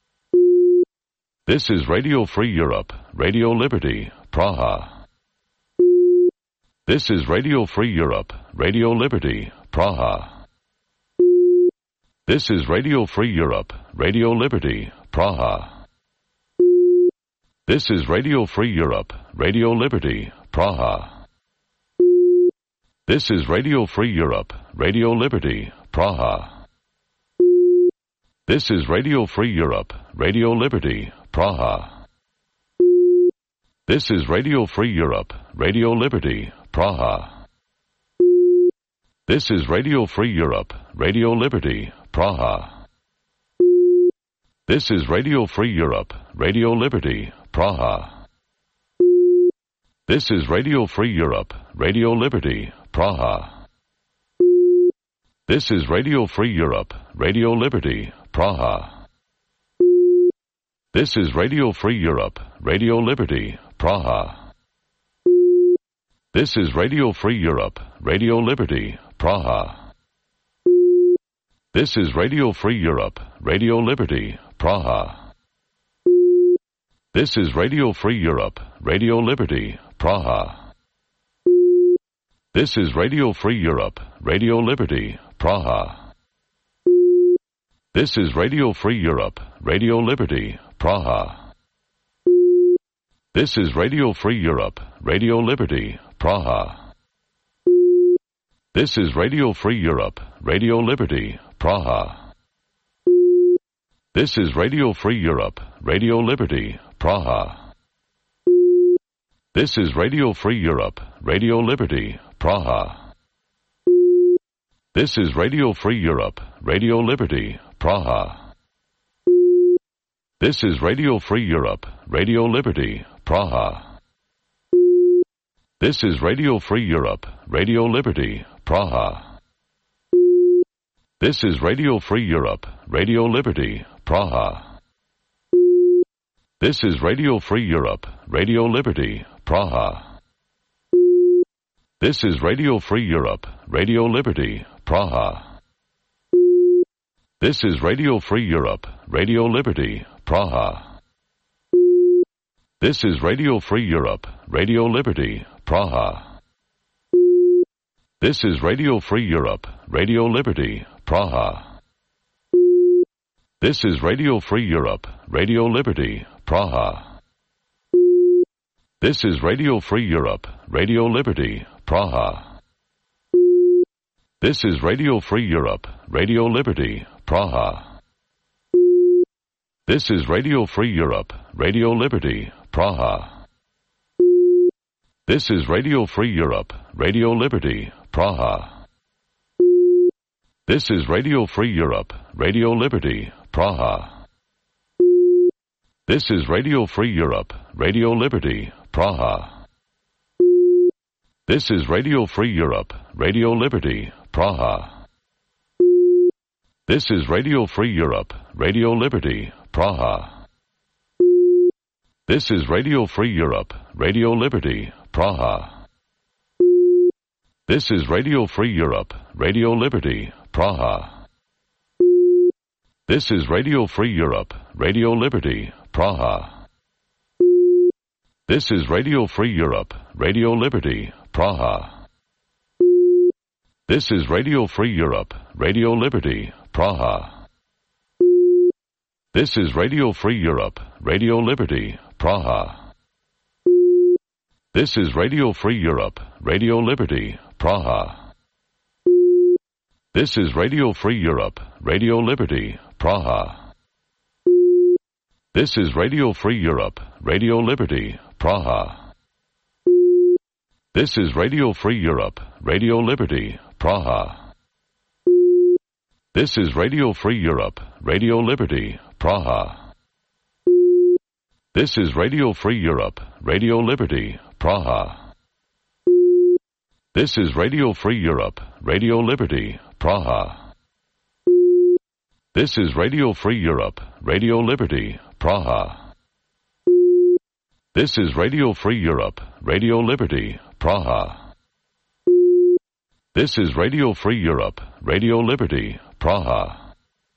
This is Radio Free Europe, Radio Liberty, Praha. This is Radio Free Europe, Radio Liberty, Praha. This is Radio Free Europe, Radio Liberty, Praha. This is Radio Free Europe, Radio Liberty, Praha. This is Radio Free Europe, Radio Liberty, Praha. This is Radio Free Europe, Radio Liberty, Praha. This is Radio Free Europe, Radio Liberty, Praha. This is Radio Free Europe, Radio Liberty, Praha. This is Radio Free Europe, Radio Liberty, Praha. This is Radio Free Europe, Radio Liberty, Praha. This is Radio Free Europe, Radio Liberty, Praha. This is Radio Free Europe, Radio Liberty, Praha. This is Radio Free Europe, Radio Liberty, Praha. This is Radio Free Europe, Radio Liberty, Praha. This is Radio Free Europe, Radio Liberty, Praha. This is Radio Free Europe, Radio Liberty, Praha. This is Radio Free Europe, Radio Liberty, Praha. This is Radio Free Europe, Radio Liberty, Praha. This is Radio Free Europe, Radio Liberty, Praha. This is Radio Free Europe, Radio Liberty, Praha. This is Radio Free Europe, Radio Liberty, Praha. This is Radio Free Europe, Radio Liberty, Praha. This is Radio Free Europe, Radio Liberty, Praha. This is Radio Free Europe, Radio Liberty, Praha. This is Radio Free Europe, Radio Liberty, Praha. This is Radio Free Europe, Radio Liberty, Praha. This is Radio Free Europe, Radio Liberty, Praha. This is Radio Free Europe, Radio Liberty, Praha. This is Radio Free Europe, Radio Liberty, Praha. This is Radio Free Europe, Radio Liberty, Praha. This is Radio Free Europe, Radio Liberty, Praha. This is Radio Free Europe, Radio Liberty, Praha. This is Radio Free Europe, Radio Liberty, Praha. This is Radio Free Europe, Radio Liberty, Praha. This is Radio Free Europe, Radio Liberty, Praha. This is Radio Free Europe, Radio Liberty, Praha. This is Radio Free Europe, Radio Liberty, Praha. This is Radio Free Europe, Radio Liberty, Praha. This is Radio Free Europe, Radio Liberty, Praha. This is Radio Free Europe, Radio Liberty, Praha. This is Radio Free Europe, Radio Liberty, Praha. This is Radio Free Europe, Radio Liberty, Praha. This is Radio Free Europe, Radio Liberty, Praha. This is Radio Free Europe, Radio Liberty, Praha. This is Radio Free Europe, Radio Liberty, Praha. This is Radio Free Europe, Radio Liberty, Praha. This is Radio Free Europe, Radio Liberty, Praha. This is Radio Free Europe, Radio Liberty, Praha. This is Radio Free Europe, Radio Liberty, Praha. This is Radio Free Europe, Radio Liberty, Praha. This is Radio Free Europe, Radio Liberty, Praha. This is Radio Free Europe, Radio Liberty, Praha. This is Radio Free Europe, Radio Liberty, Praha. This is Radio Free Europe, Radio Liberty, Praha. This is Radio Free Europe, Radio Liberty, Praha.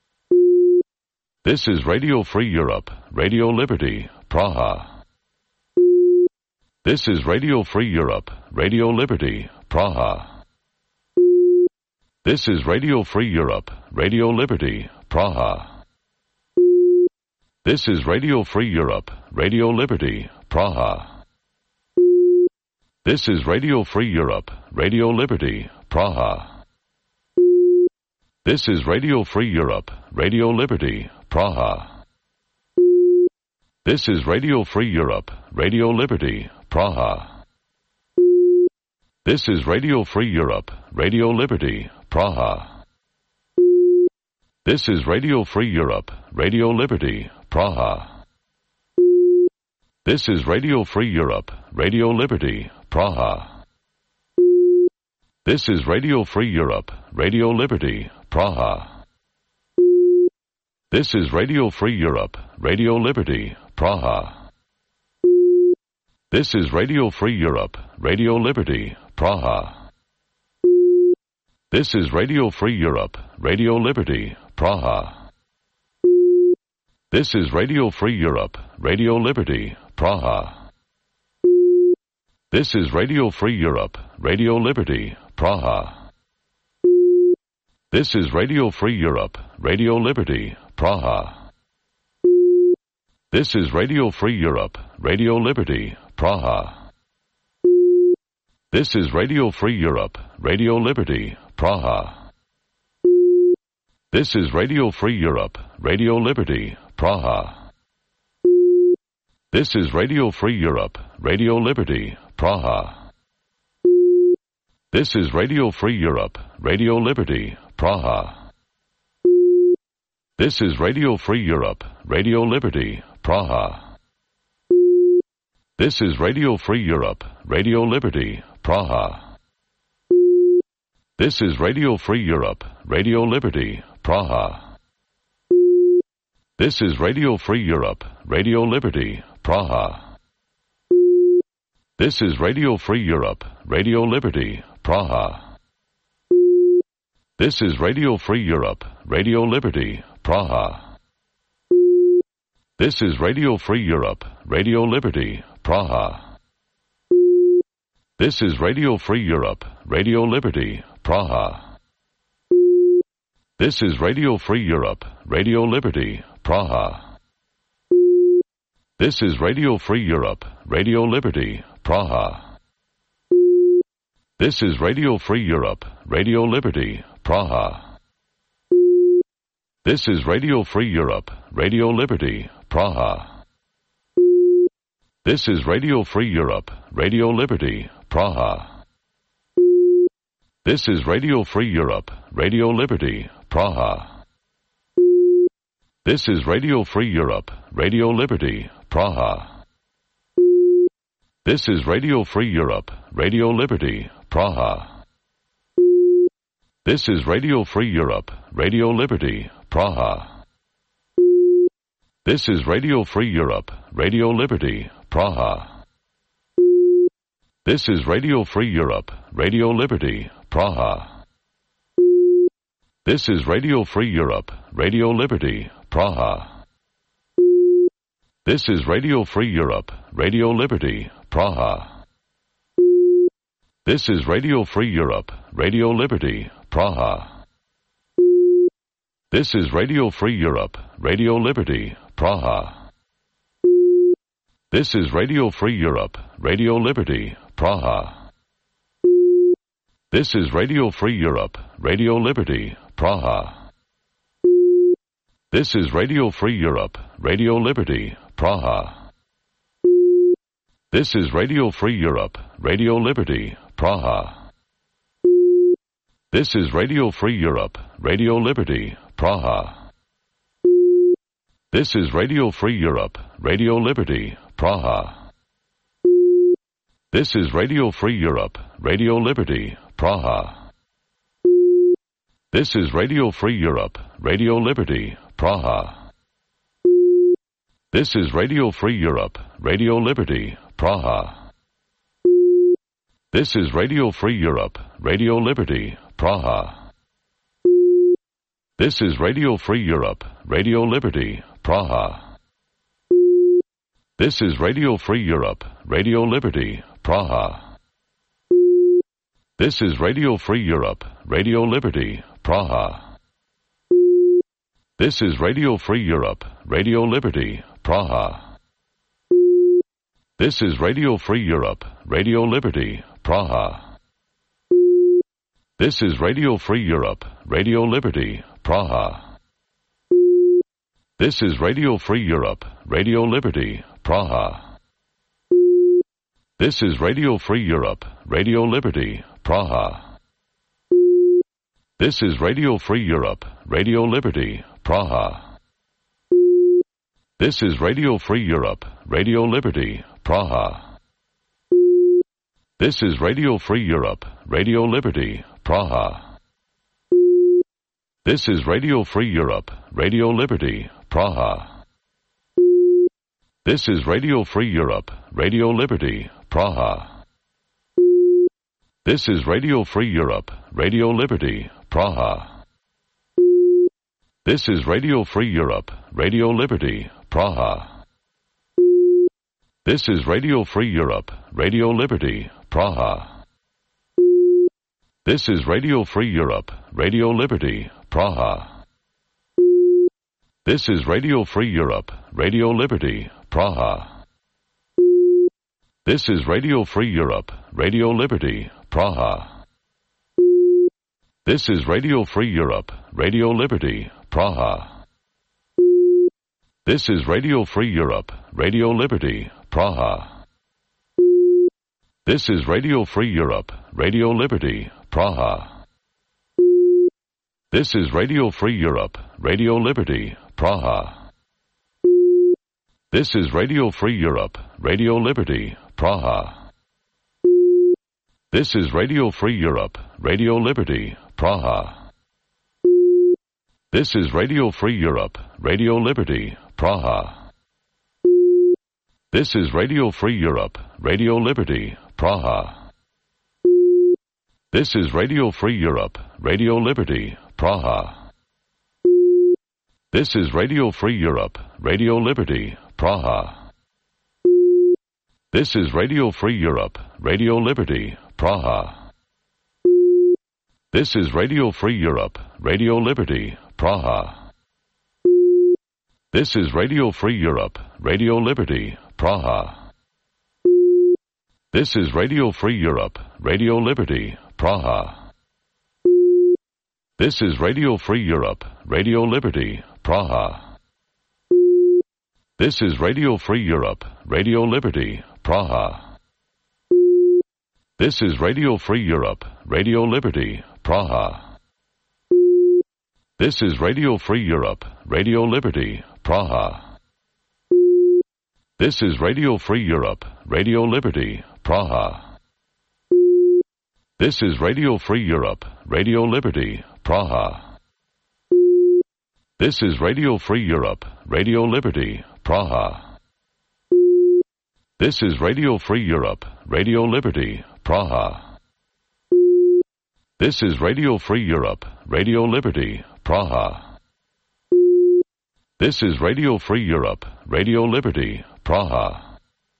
This is Radio Free Europe, Radio Liberty, Praha. This is Radio Free Europe, Radio Liberty, Praha. This is Radio Free Europe, Radio Liberty, Praha. This is Radio Free Europe, Radio Liberty, Praha. This is Radio Free Europe, Radio Liberty, Praha. This is Radio Free Europe, Radio Liberty, Praha. This is Radio Free Europe, Radio Liberty, Praha. This is Radio Free Europe, Radio Liberty, Praha. This is Radio Free Europe, Radio Liberty, Praha. This is Radio Free Europe, Radio Liberty, Praha. This is Radio Free Europe, Radio Liberty, Praha. This is Radio Free Europe, Radio Liberty, Praha. This is Radio Free Europe, Radio Liberty, Praha. This is Radio Free Europe, Radio Liberty, Praha. This is Radio Free Europe, Radio Liberty, Praha. This is Radio Free Europe, Radio Liberty, Praha. This is Radio Free Europe, Radio Liberty, Praha. This is Radio Free Europe, Radio Liberty, Praha. This is Radio Free Europe, Radio Liberty, Praha. This is Radio Free Europe, Radio Liberty, Praha. This is Radio Free Europe, Radio Liberty, Praha. This is Radio Free Europe, Radio Liberty, Praha. This is Radio Free Europe, Radio Liberty, Praha. This is Radio Free Europe, Radio Liberty, Praha. This is Radio Free Europe, Radio Liberty, Praha. This is Radio Free Europe, Radio Liberty, Praha. This is Radio Free Europe, Radio Liberty, Praha. This is Radio Free Europe, Radio Liberty, Praha. This is Radio Free Europe, Radio Liberty, Praha. This is Radio Free Europe, Radio Liberty, Praha. This is Radio Free Europe, Radio Liberty, Praha. This is Radio Free Europe, Radio Liberty, Praha. This is Radio Free Europe, Radio Liberty, Praha. This is Radio Free Europe, Radio Liberty, Praha. This is Radio Free Europe, Radio Liberty, Praha. This is Radio Free Europe, Radio Liberty, Praha. This is Radio Free Europe, Radio Liberty, Praha. This is Radio Free Europe, Radio Liberty, Praha. This is Radio Free Europe, Radio Liberty, Praha. This is Radio Free Europe, Radio Liberty, Praha. This is Radio Free Europe, Radio Liberty, Praha. This is Radio Free Europe, Radio Liberty, Praha. This is Radio Free Europe, Radio Liberty, Praha. This is Radio Free Europe, Radio Liberty, Praha. This is Radio Free Europe, Radio Liberty, Praha. This is Radio Free Europe, Radio Liberty, Praha. This is Radio Free Europe, Radio Liberty, Praha. This is Radio Free Europe, Radio Liberty, Praha. This is Radio Free Europe, Radio Liberty, Praha. This is Radio Free Europe, Radio Liberty, Praha. This is Radio Free Europe, Radio Liberty, Praha. This is Radio Free Europe, Radio Liberty, Praha. This is Radio Free Europe, Radio Liberty, Praha. This is Radio Free Europe, Radio Liberty, Praha. This is Radio Free Europe, Radio Liberty, Praha. This is Radio Free Europe, Radio Liberty, Praha. This is Radio Free Europe, Radio Liberty, Praha. This is Radio Free Europe, Radio Liberty, Praha. This is Radio Free Europe, Radio Liberty, Praha. This is Radio Free Europe, Radio Liberty, Praha. This is Radio Free Europe, Radio Liberty, Praha. This is Radio Free Europe, Radio Liberty, Praha. This is Radio Free Europe, Radio Liberty, Praha. This is Radio Free Europe, Radio Liberty, Praha. This is Radio Free Europe, Radio Liberty, Praha. This is Radio Free Europe, Radio Liberty, Praha. This is Radio Free Europe, Radio Liberty, Praha. This is Radio Free Europe, Radio Liberty, Praha. This is Radio Free Europe, Radio Liberty, Praha. This is Radio Free Europe, Radio Liberty, Praha. This is Radio Free Europe, Radio Liberty, Praha. This is Radio Free Europe, Radio Liberty, Praha. This is Radio Free Europe, Radio Liberty, Praha. This is Radio Free Europe, Radio Liberty, Praha. This is Radio Free Europe, Radio Liberty, Praha. This is Radio Free Europe, Radio Liberty, Praha. This is Radio Free Europe, Radio Liberty, Praha. This is Radio Free Europe, Radio Liberty, Praha. This is Radio Free Europe, Radio Liberty, Praha. This is Radio Free Europe, Radio Liberty, Praha. This is Radio Free Europe, Radio Liberty, Praha. This is Radio Free Europe, Radio Liberty, Praha. This is Radio Free Europe, Radio Liberty, Praha. This is Radio Free Europe, Radio Liberty, Praha. This is Radio Free Europe, Radio Liberty, Praha. This is Radio Free Europe, Radio Liberty, Praha. This is Radio Free Europe, Radio Liberty, Praha. This is Radio Free Europe, Radio Liberty, Praha. This is Radio Free Europe, Radio Liberty, Praha. This is Radio Free Europe, Radio Liberty, Praha. This is Radio Free Europe, Radio Liberty, Praha. This is Radio Free Europe, Radio Liberty, Praha. This is Radio Free Europe, Radio Liberty, Praha. This is Radio Free Europe, Radio Liberty, Praha. This is Radio Free Europe, Radio Liberty, Praha. This is Radio Free Europe, Radio Liberty, Praha. This is Radio Free Europe, Radio Liberty, Praha. This is Radio Free Europe, Radio Liberty, Praha.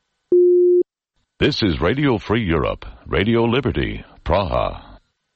This is Radio Free Europe, Radio Liberty, Praha.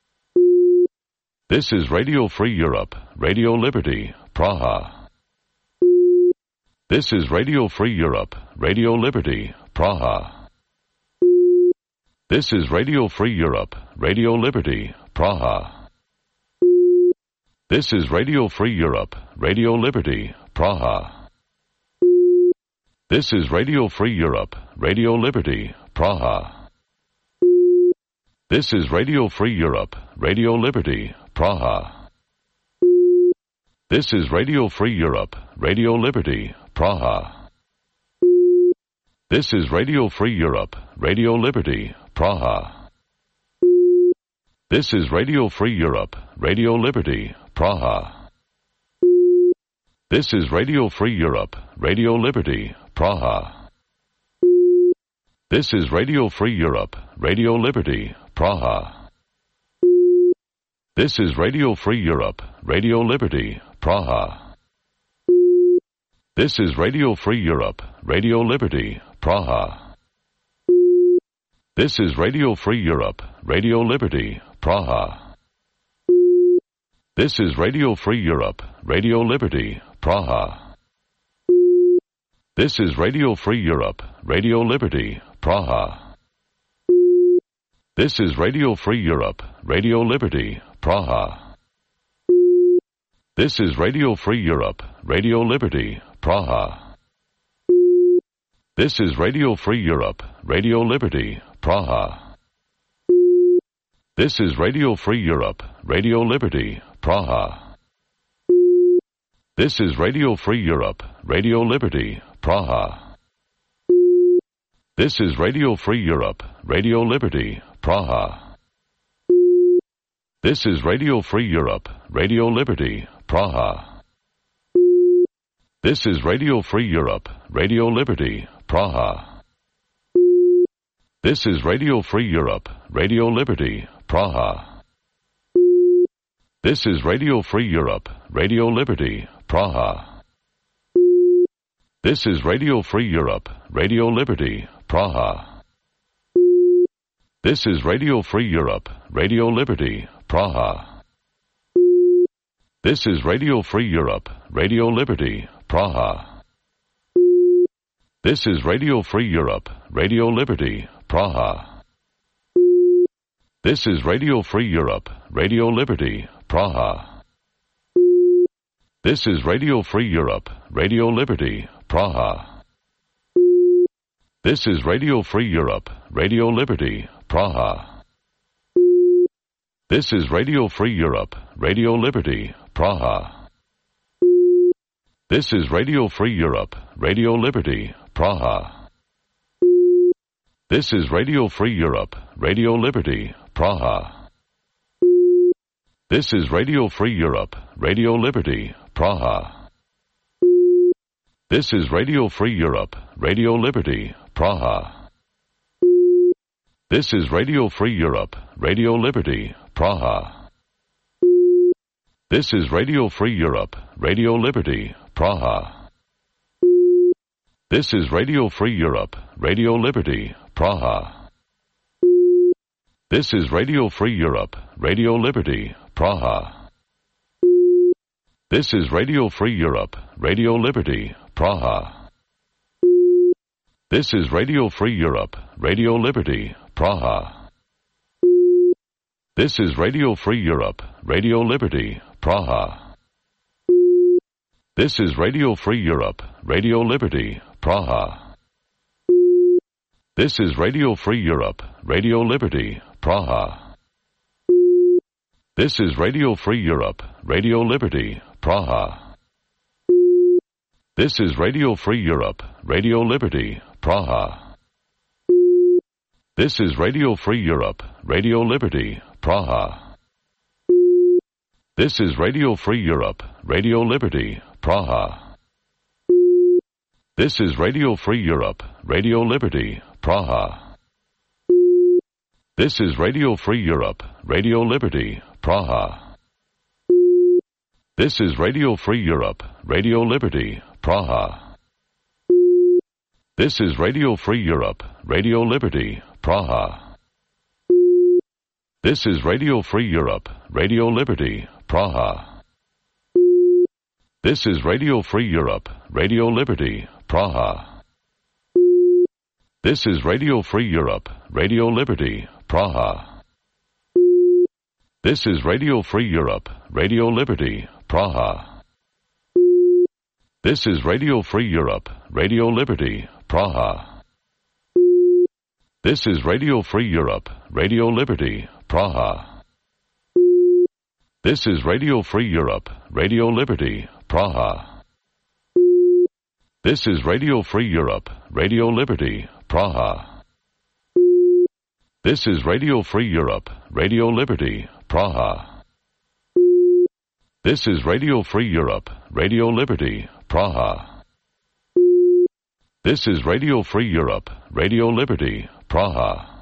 This is Radio Free Europe, Radio Liberty, Praha. This is Radio Free Europe, Radio Liberty, Praha. This is Radio Free Europe, Radio Liberty, Praha. This is Radio Free Europe, Radio Liberty, Praha. This is Radio Free Europe, Radio Liberty, Praha. This is Radio Free Europe, Radio Liberty, Praha. This is Radio Free Europe, Radio Liberty, Praha. This is Radio Free Europe, Radio Liberty, Praha. This is Radio Free Europe, Radio Liberty, Praha. This is Radio Free Europe, Radio Liberty, Praha. This is Radio Free Europe, Radio Liberty, Praha. This is Radio Free Europe, Radio Liberty, Praha. This is Radio Free Europe, Radio Liberty, Praha. This is Radio Free Europe, Radio Liberty, Praha. This is Radio Free Europe, Radio Liberty, Praha. This is Radio Free Europe, Radio Liberty, Praha. This is Radio Free Europe, Radio Liberty, Praha. This is Radio Free Europe, Radio Liberty, Praha. This is Radio Free Europe, Radio Liberty, Praha. This is Radio Free Europe, Radio Liberty, Praha. This is Radio Free Europe, Radio Liberty, Praha. This is Radio Free Europe, Radio Liberty, Praha. This is Radio Free Europe, Radio Liberty, Praha. This is Radio Free Europe, Radio Liberty, Praha. This is Radio Free Europe, Radio Liberty, Praha. This is Radio Free Europe, Radio Liberty, Praha. This is Radio Free Europe, Radio Liberty, Praha. This is Radio Free Europe, Radio Liberty, Praha. This is Radio Free Europe, Radio Liberty, Praha. This is Radio Free Europe, Radio Liberty, Praha. This is Radio Free Europe, Radio Liberty, Praha. This is Radio Free Europe, Radio Liberty, Praha. This is Radio Free Europe, Radio Liberty, Praha. This is Radio Free Europe, Radio Liberty, Praha. This is Radio Free Europe, Radio Liberty, Praha. This is Radio Free Europe, Radio Liberty, Praha. This is Radio Free Europe, Radio Liberty, Praha. This is Radio Free Europe, Radio Liberty, Praha. This is Radio Free Europe, Radio Liberty, Praha. This is Radio Free Europe, Radio Liberty, Praha. This is Radio Free Europe, Radio Liberty, Praha. This is Radio Free Europe, Radio Liberty, Praha. This is Radio Free Europe, Radio Liberty, Praha. This is Radio Free Europe, Radio Liberty, Praha. This is Radio Free Europe, Radio Liberty, Praha. This is Radio Free Europe, Radio Liberty, Praha. This is Radio Free Europe, Radio Liberty, Praha. This is Radio Free Europe, Radio Liberty, Praha. This is Radio Free Europe, Radio Liberty, Praha. This is Radio Free Europe, Radio Liberty, Praha. This is Radio Free Europe, Radio Liberty, Praha. This is Radio Free Europe, Radio Liberty, Praha. This is Radio Free Europe, Radio Liberty, Praha. This is Radio Free Europe, Radio Liberty, Praha. This is Radio Free Europe, Radio Liberty, Praha. This is Radio Free Europe, Radio Liberty, Praha. This is Radio Free Europe, Radio Liberty, Praha. This is Radio Free Europe, Radio Liberty, Praha. This is Radio Free Europe, Radio Liberty, Praha. This is Radio Free Europe, Radio Liberty, Praha. This is Radio Free Europe, Radio Liberty, Praha. This is Radio Free Europe, Radio Liberty, Praha. This is Radio Free Europe, Radio Liberty, Praha. This is Radio Free Europe, Radio Liberty, Praha. This is Radio Free Europe, Radio Liberty, Praha. This is Radio Free Europe, Radio Liberty, Praha.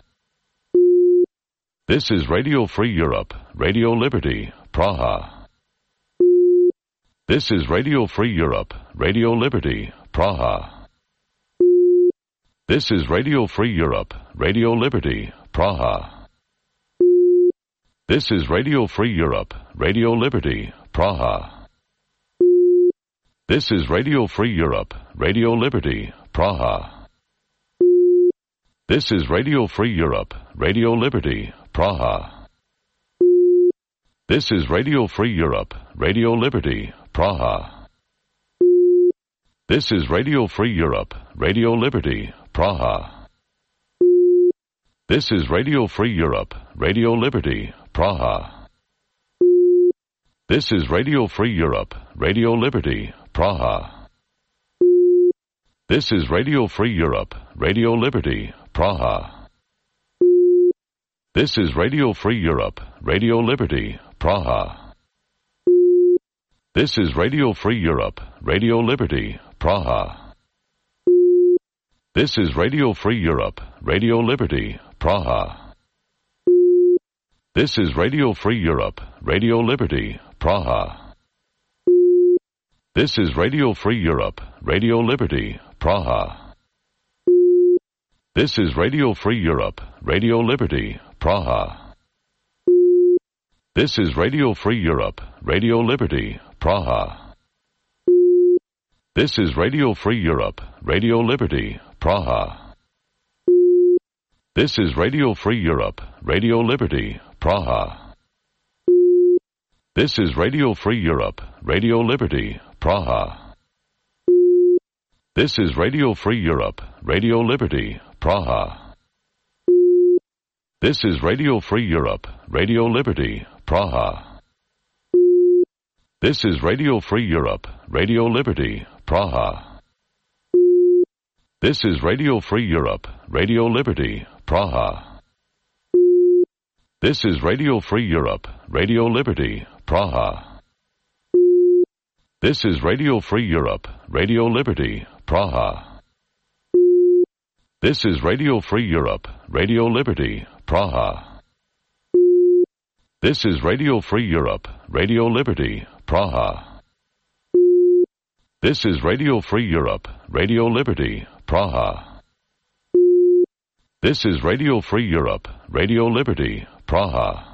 This is Radio Free Europe, Radio Liberty, Praha. This is Radio Free Europe, Radio Liberty, Praha. This is Radio Free Europe, Radio Liberty, Praha. This is Radio Free Europe, Radio Liberty, Praha. This is Radio Free Europe, Radio Liberty, Praha. This is Radio Free Europe, Radio Liberty, Praha. This is Radio Free Europe, Radio Liberty, Praha. This is Radio Free Europe, Radio Liberty, Praha. This is Radio Free Europe, Radio Liberty, Praha. This is Radio Free Europe, Radio Liberty, Praha. This is Radio Free Europe, Radio Liberty, Praha. This is Radio Free Europe, Radio Liberty, Praha. This is Radio Free Europe, Radio Liberty, Praha. This is Radio Free Europe, Radio Liberty, Praha. This is Radio Free Europe, Radio Liberty, Praha. This is Radio Free Europe, Radio Liberty, Praha. This is Radio Free Europe, Radio Liberty, Praha. This is Radio Free Europe, Radio Liberty, Praha. This is Radio Free Europe, Radio Liberty, Praha. This is Radio Free Europe, Radio Liberty, Praha. This is Radio Free Europe, Radio Liberty, Praha. This is Radio Free Europe, Radio Liberty, Praha. This is Radio Free Europe, Radio Liberty, Praha. This is Radio Free Europe, Radio Liberty, Praha. This is Radio Free Europe, Radio Liberty, Praha. This is Radio Free Europe, Radio Liberty, Praha. This is Radio Free Europe, Radio Liberty, Praha. This is Radio Free Europe, Radio Liberty, Praha. This is Radio Free Europe, Radio Liberty, Praha. This is Radio Free Europe, Radio Liberty, Praha. This is Radio Free Europe, Radio Liberty, Praha.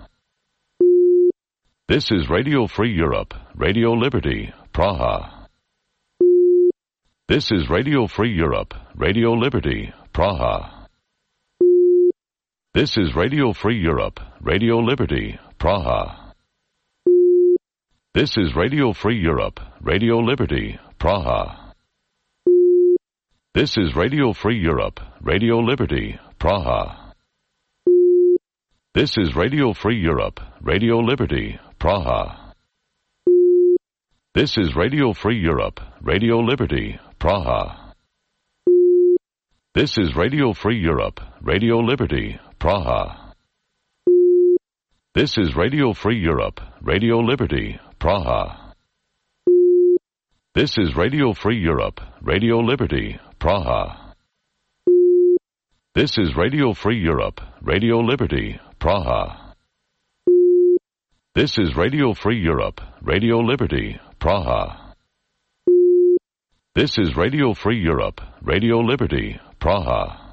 This is Radio Free Europe, Radio Liberty, Praha. This is Radio Free Europe, Radio Liberty, Praha. This is Radio Free Europe, Radio Liberty, Praha. This is Radio Free Europe, Radio Liberty, Praha. This is Radio Free Europe, Radio Liberty, Praha. This is Radio Free Europe, Radio Liberty, Praha. This is Radio Free Europe, Radio Liberty, Praha. This is Radio Free Europe, Radio Liberty, Praha. This is Radio Free Europe, Radio Liberty, Praha. This is Radio Free Europe, Radio Liberty, Praha. This is Radio Free Europe, Radio Liberty, Praha. This is Radio Free Europe, Radio Liberty, Praha. This is Radio Free Europe, Radio Liberty, Praha.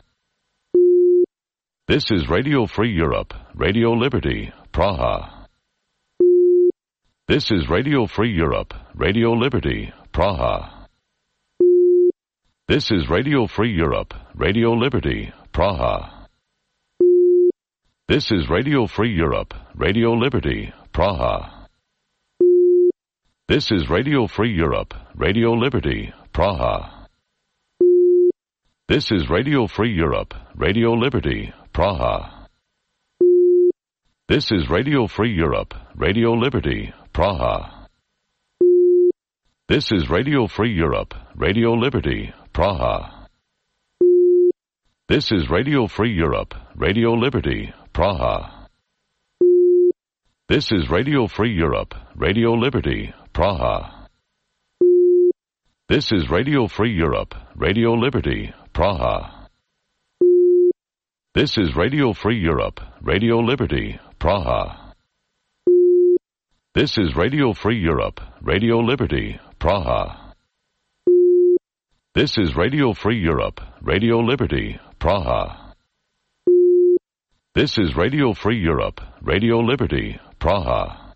This is Radio Free Europe, Radio Liberty, Praha. This is Radio Free Europe, Radio Liberty, Praha. This is Radio Free Europe, Radio Liberty, Praha. This is Radio Free Europe, Radio Liberty, Praha. This is Radio Free Europe, Radio Liberty, Praha. This is Radio Free Europe, Radio Liberty, Praha. This is Radio Free Europe, Radio Liberty, Praha. This is Radio Free Europe, Radio Liberty, Praha. This is Radio Free Europe, Radio Liberty, Praha. This is Radio Free Europe, Radio Liberty, Praha. This is Radio Free Europe, Radio Liberty, Praha. This is Radio Free Europe, Radio Liberty, Praha. This is Radio Free Europe, Radio Liberty, Praha. This is Radio Free Europe, Radio Liberty, Praha. This is Radio Free Europe, Radio Liberty, Praha.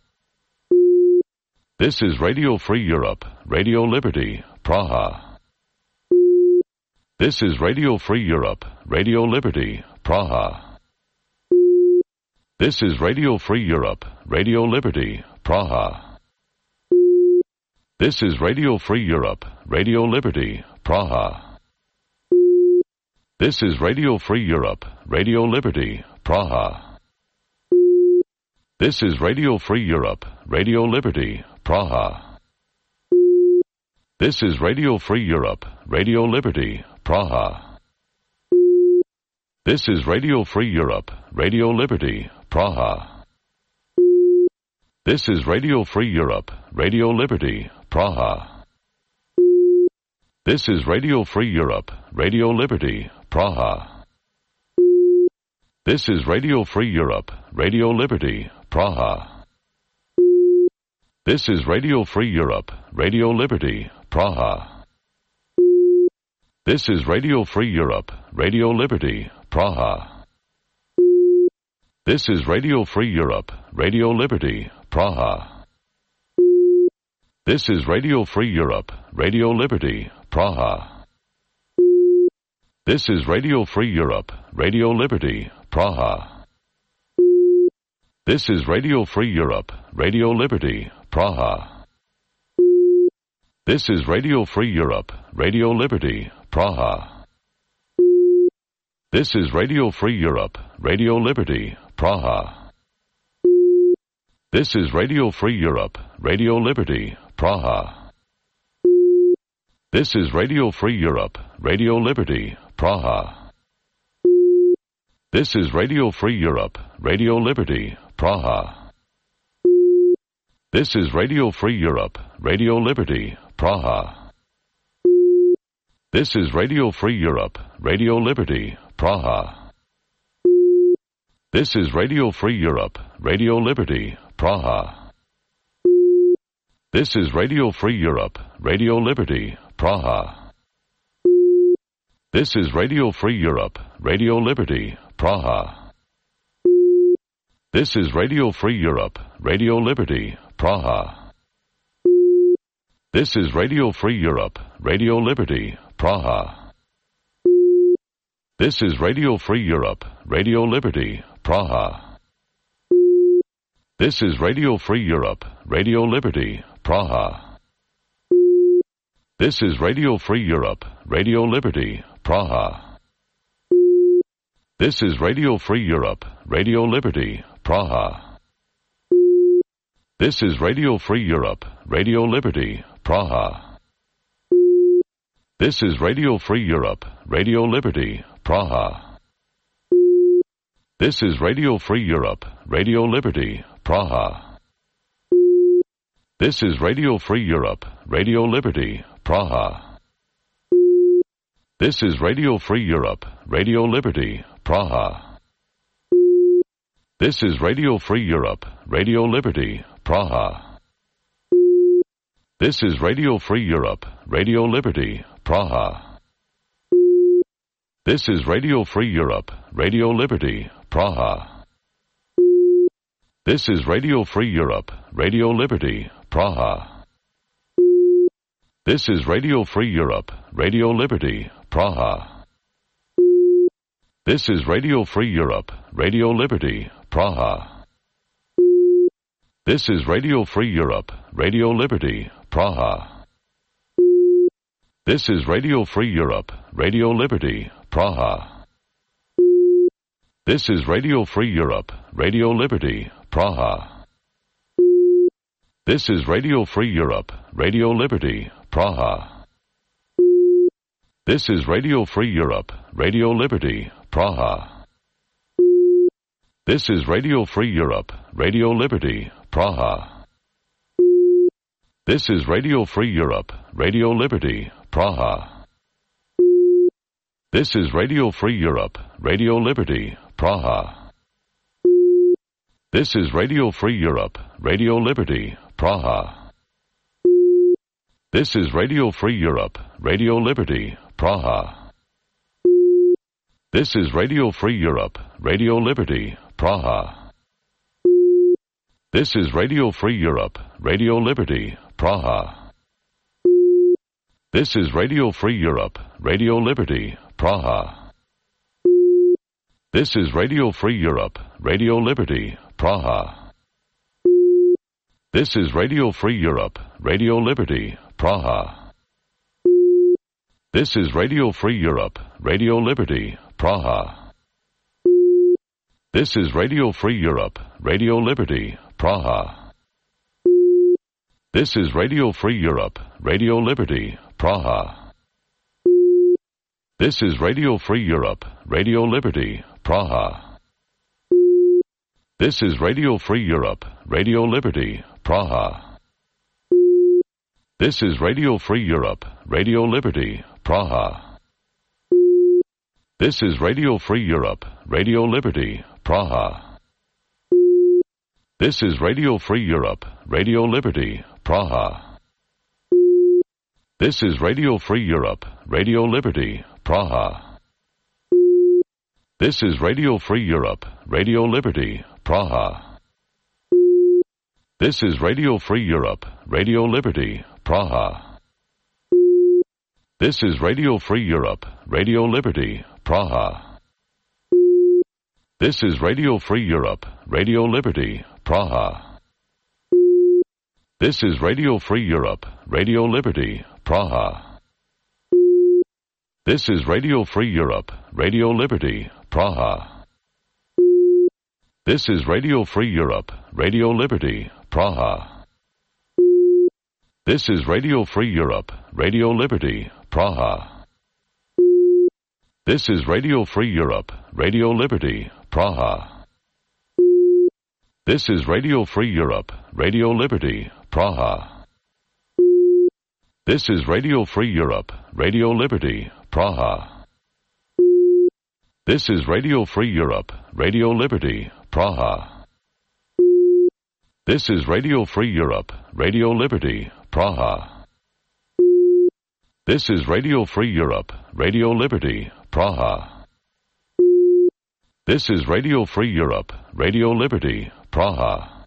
This is Radio Free Europe, Radio Liberty, Praha. This is Radio Free Europe, Radio Liberty, Praha. This is Radio Free Europe, Radio Liberty, Praha. This is Radio Free Europe, Radio Liberty, Praha. This is Radio Free Europe, Radio Liberty, Praha. This is Radio Free Europe, Radio Liberty, Praha. This is Radio Free Europe, Radio Liberty, Praha. This is Radio Free Europe, Radio Liberty, Praha. This is Radio Free Europe, Radio Liberty, Praha. This is Radio Free Europe, Radio Liberty, Praha. This is Radio Free Europe, Radio Liberty, Praha. This is Radio Free Europe, Radio Liberty, Praha. This is Radio Free Europe, Radio Liberty, Praha. This is Radio Free Europe, Radio Liberty, Praha. This is Radio Free Europe, Radio Liberty, Praha. This is Radio Free Europe, Radio Liberty, Praha. This is Radio Free Europe, Radio Liberty, Praha. This is Radio Free Europe, Radio Liberty, Praha. This is Radio Free Europe, Radio Liberty, Praha. This is Radio Free Europe, Radio Liberty, Praha. This is Radio Free Europe, Radio Liberty, Praha. This is Radio Free Europe, Radio Liberty, Praha. This is Radio Free Europe, Radio Liberty, Praha. This is Radio Free Europe, Radio Liberty, Praha. This is Radio Free Europe, Radio Liberty, Praha. This is Radio Free Europe, Radio Liberty, Praha. This is Radio Free Europe, Radio Liberty, Praha. This is Radio Free Europe, Radio Liberty, Praha. This is Radio Free Europe, Radio Liberty, Praha. This is Radio Free Europe, Radio Liberty, Praha. This is Radio Free Europe, Radio Liberty, Praha. This is Radio Free Europe, Radio Liberty, Praha. This is Radio Free Europe, Radio Liberty, Praha. This is Radio Free Europe, Radio Liberty, Praha. This is Radio Free Europe, Radio Liberty, Praha. This is Radio Free Europe, Radio Liberty, Praha. This is Radio Free Europe, Radio Liberty, Praha. This is Radio Free Europe, Radio Liberty, Praha. This is Radio Free Europe, Radio Liberty, Praha. This is Radio Free Europe, Radio Liberty, Praha. This is Radio Free Europe, Radio Liberty, Praha. This is Radio Free Europe, Radio Liberty, Praha. This is Radio Free Europe, Radio Liberty, Praha. This is Radio Free Europe, Radio Liberty, Praha. This is Radio Free Europe, Radio Liberty, Praha. This is Radio Free Europe, Radio Liberty, Praha. This is Radio Free Europe, Radio Liberty, Praha. This is Radio Free Europe, Radio Liberty, Praha. This is Radio Free Europe, Radio Liberty, Praha. This is Radio Free Europe, Radio Liberty, Praha. This is Radio Free Europe, Radio Liberty, Praha. This is Radio Free Europe, Radio Liberty, Praha. This is Radio Free Europe, Radio Liberty, Praha. This is Radio Free Europe, Radio Liberty, Praha. This is Radio Free Europe, Radio Liberty, Praha. This is Radio Free Europe, Radio Liberty, Praha. This is Radio Free Europe, Radio Liberty, Praha. This is Radio Free Europe, Radio Liberty, Praha. This is Radio Free Europe, Radio Liberty, Praha. This is Radio Free Europe, Radio Liberty, Praha. This is Radio Free Europe, Radio Liberty, Praha. This is Radio Free Europe, Radio Liberty, Praha. This is Radio Free Europe, Radio Liberty, Praha. This is Radio Free Europe, Radio Liberty, Praha. This is Radio Free Europe, Radio Liberty, Praha. This is Radio Free Europe, Radio Liberty, Praha. This is Radio Free Europe, Radio Liberty, Praha. This is Radio Free Europe, Radio Liberty, Praha. This is Radio Free Europe, Radio Liberty, Praha. This is Radio Free Europe, Radio Liberty, Praha. This is Radio Free Europe, Radio Liberty, Praha. This is Radio Free Europe, Radio Liberty, Praha. This is Radio Free Europe, Radio Liberty, Praha. This is Radio Free Europe, Radio Liberty, Praha. This is Radio Free Europe, Radio Liberty, Praha. This is Radio Free Europe, Radio Liberty, Praha. This is Radio Free Europe, Radio Liberty, Praha. This is Radio Free Europe, Radio Liberty, Praha. This is Radio Free Europe, Radio Liberty, Praha. This is Radio Free Europe, Radio Liberty, Praha. This is Radio Free Europe, Radio Liberty, Praha. This is Radio Free Europe, Radio Liberty, Praha. This is Radio Free Europe, Radio Liberty, Praha.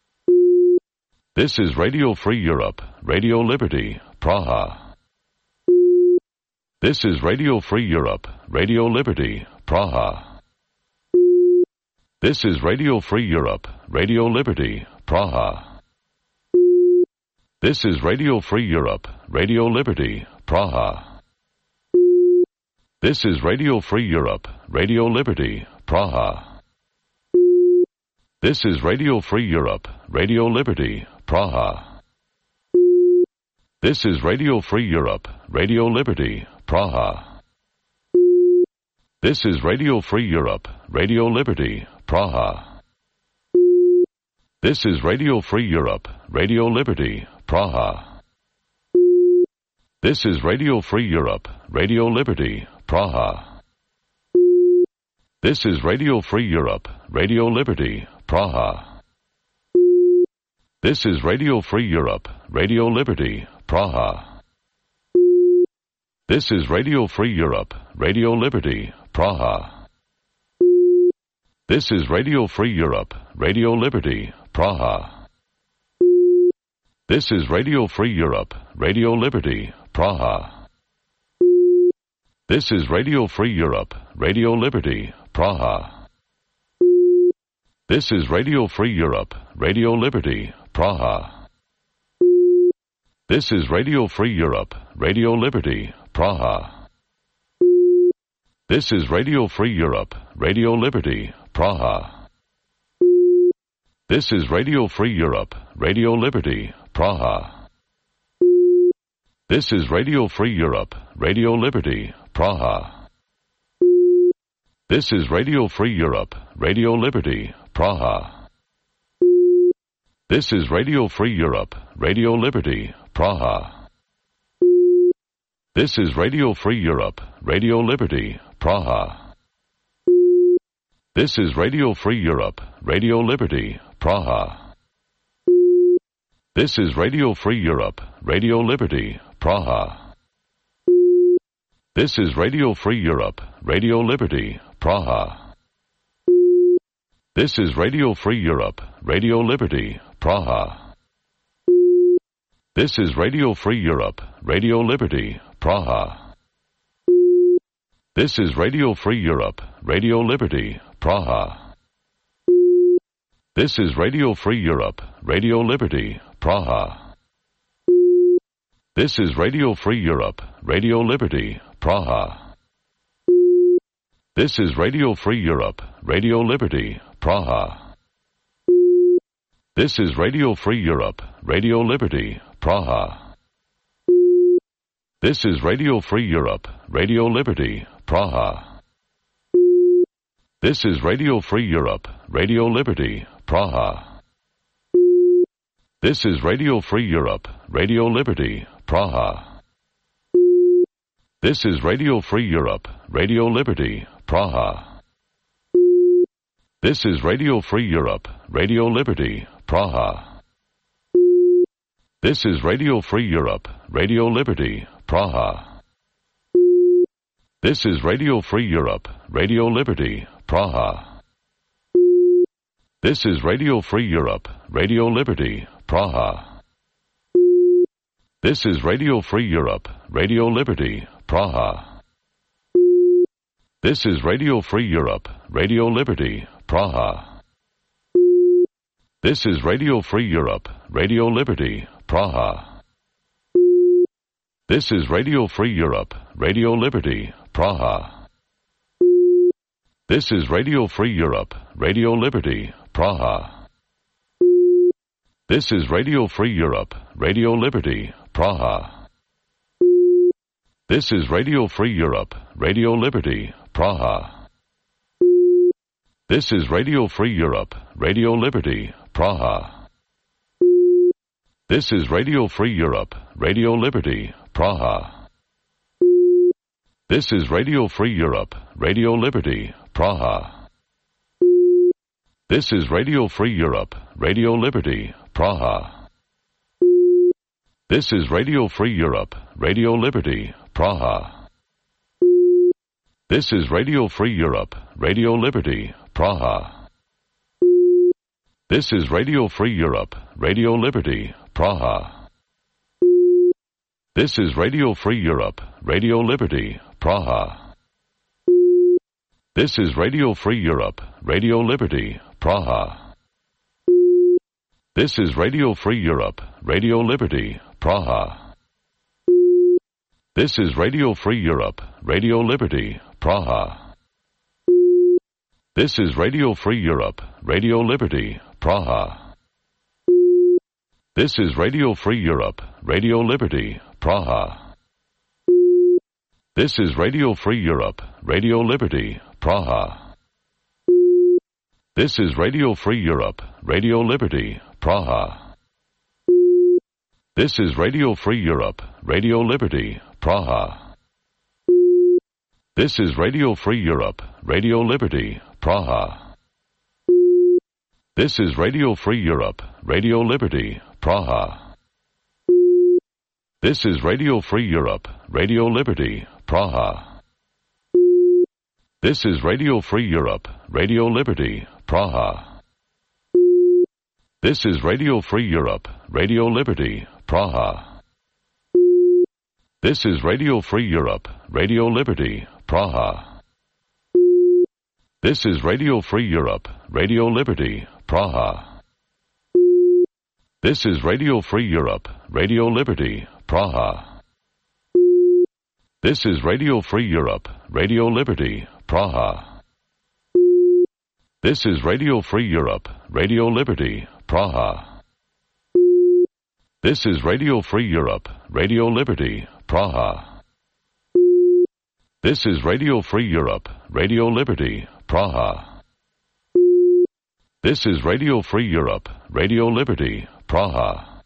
This is Radio Free Europe, Radio Liberty, Praha. This is Radio Free Europe, Radio Liberty, Praha. This is Radio Free Europe, Radio Liberty, Praha. This is Radio Free Europe, Radio Liberty, Praha. This is Radio Free Europe, Radio Liberty, Praha. This is Radio Free Europe, Radio Liberty, Praha. This is Radio Free Europe, Radio Liberty, Praha. This is Radio Free Europe, Radio Liberty, Praha. This is Radio Free Europe, Radio Liberty, Praha. This is Radio Free Europe, Radio Liberty, Praha. This is Radio Free Europe, Radio Liberty, Praha. This is Radio Free Europe, Radio Liberty, Praha. This is Radio Free Europe, Radio Liberty, Praha. This is Radio Free Europe, Radio Liberty, Praha. This is Radio Free Europe, Radio Liberty, Praha. This is Radio Free Europe, Radio Liberty, Praha. This is Radio Free Europe, Radio Liberty, Praha. This is Radio Free Europe, Radio Liberty, Praha. This is Radio Free Europe, Radio Liberty, Praha. This is Radio Free Europe, Radio Liberty, Praha. This is Radio Free Europe, Radio Liberty, Praha. This is Radio Free Europe, Radio Liberty, Praha. This is Radio Free Europe, Radio Liberty, Praha. This is Radio Free Europe, Radio Liberty, Praha. This is Radio Free Europe, Radio Liberty, Praha. This is Radio Free Europe, Radio Liberty, Praha. This is Radio Free Europe, Radio Liberty, Praha. This is Radio Free Europe, Radio Liberty, Praha. This is Radio Free Europe, Radio Liberty, Praha. This is Radio Free Europe, Radio Liberty, Praha. This is Radio Free Europe, Radio Liberty, Praha. This is Radio Free Europe, Radio Liberty, Praha. This is Radio Free Europe, Radio Liberty, Praha. This is Radio Free Europe, Radio Liberty, Praha. This is Radio Free Europe, Radio Liberty, Praha. This is Radio Free Europe, Radio Liberty, Praha. This is Radio Free Europe, Radio Liberty, Praha. This is Radio Free Europe, Radio Liberty, Praha. This is Radio Free Europe, Radio Liberty, Praha. This is Radio Free Europe, Radio Liberty, Praha. This is Radio Free Europe, Radio Liberty, Praha. This is Radio Free Europe, Radio Liberty, Praha. This is Radio Free Europe, Radio Liberty, Praha. This is Radio Free Europe, Radio Liberty, Praha. This is Radio Free Europe, Radio Liberty, Praha. This is Radio Free Europe, Radio Liberty, Praha. This is Radio Free Europe, Radio Liberty, Praha. This is Radio Free Europe, Radio Liberty, Praha. This is Radio Free Europe, Radio Liberty, Praha. This is Radio Free Europe, Radio Liberty, Praha. This is Radio Free Europe, Radio Liberty, Praha. This is Radio Free Europe, Radio Liberty, Praha. This is Radio Free Europe, Radio Liberty, Praha. This is Radio Free Europe, Radio Liberty, Praha. This is Radio Free Europe, Radio Liberty, Praha. This is Radio Free Europe, Radio Liberty, Praha. This is Radio Free Europe, Radio Liberty, Praha. This is Radio Free Europe, Radio Liberty, Praha. This is Radio Free Europe, Radio Liberty, Praha. This is Radio Free Europe, Radio Liberty, Praha. This is Radio Free Europe, Radio Liberty, Praha. This is Radio Free Europe, Radio Liberty, Praha. This is Radio Free Europe, Radio Liberty, Praha. This is Radio Free Europe, Radio Liberty, Praha. This is Radio Free Europe, Radio Liberty, Praha. This is Radio Free Europe, Radio Liberty, Praha. This is Radio Free Europe, Radio Liberty, Praha. This is Radio Free Europe, Radio Liberty, Praha. This is Radio Free Europe, Radio Liberty, Praha. This is Radio Free Europe, Radio Liberty, Praha. This is Radio Free Europe, Radio Liberty, Praha. This is Radio Free Europe, Radio Liberty, Praha. This is Radio Free Europe, Radio Liberty, Praha. This is Radio Free Europe, Radio Liberty, Praha. This is Radio Free Europe, Radio Liberty, Praha. This is Radio Free Europe, Radio Liberty, Praha. This is Radio Free Europe, Radio Liberty, Praha. This is Radio Free Europe, Radio Liberty, Praha.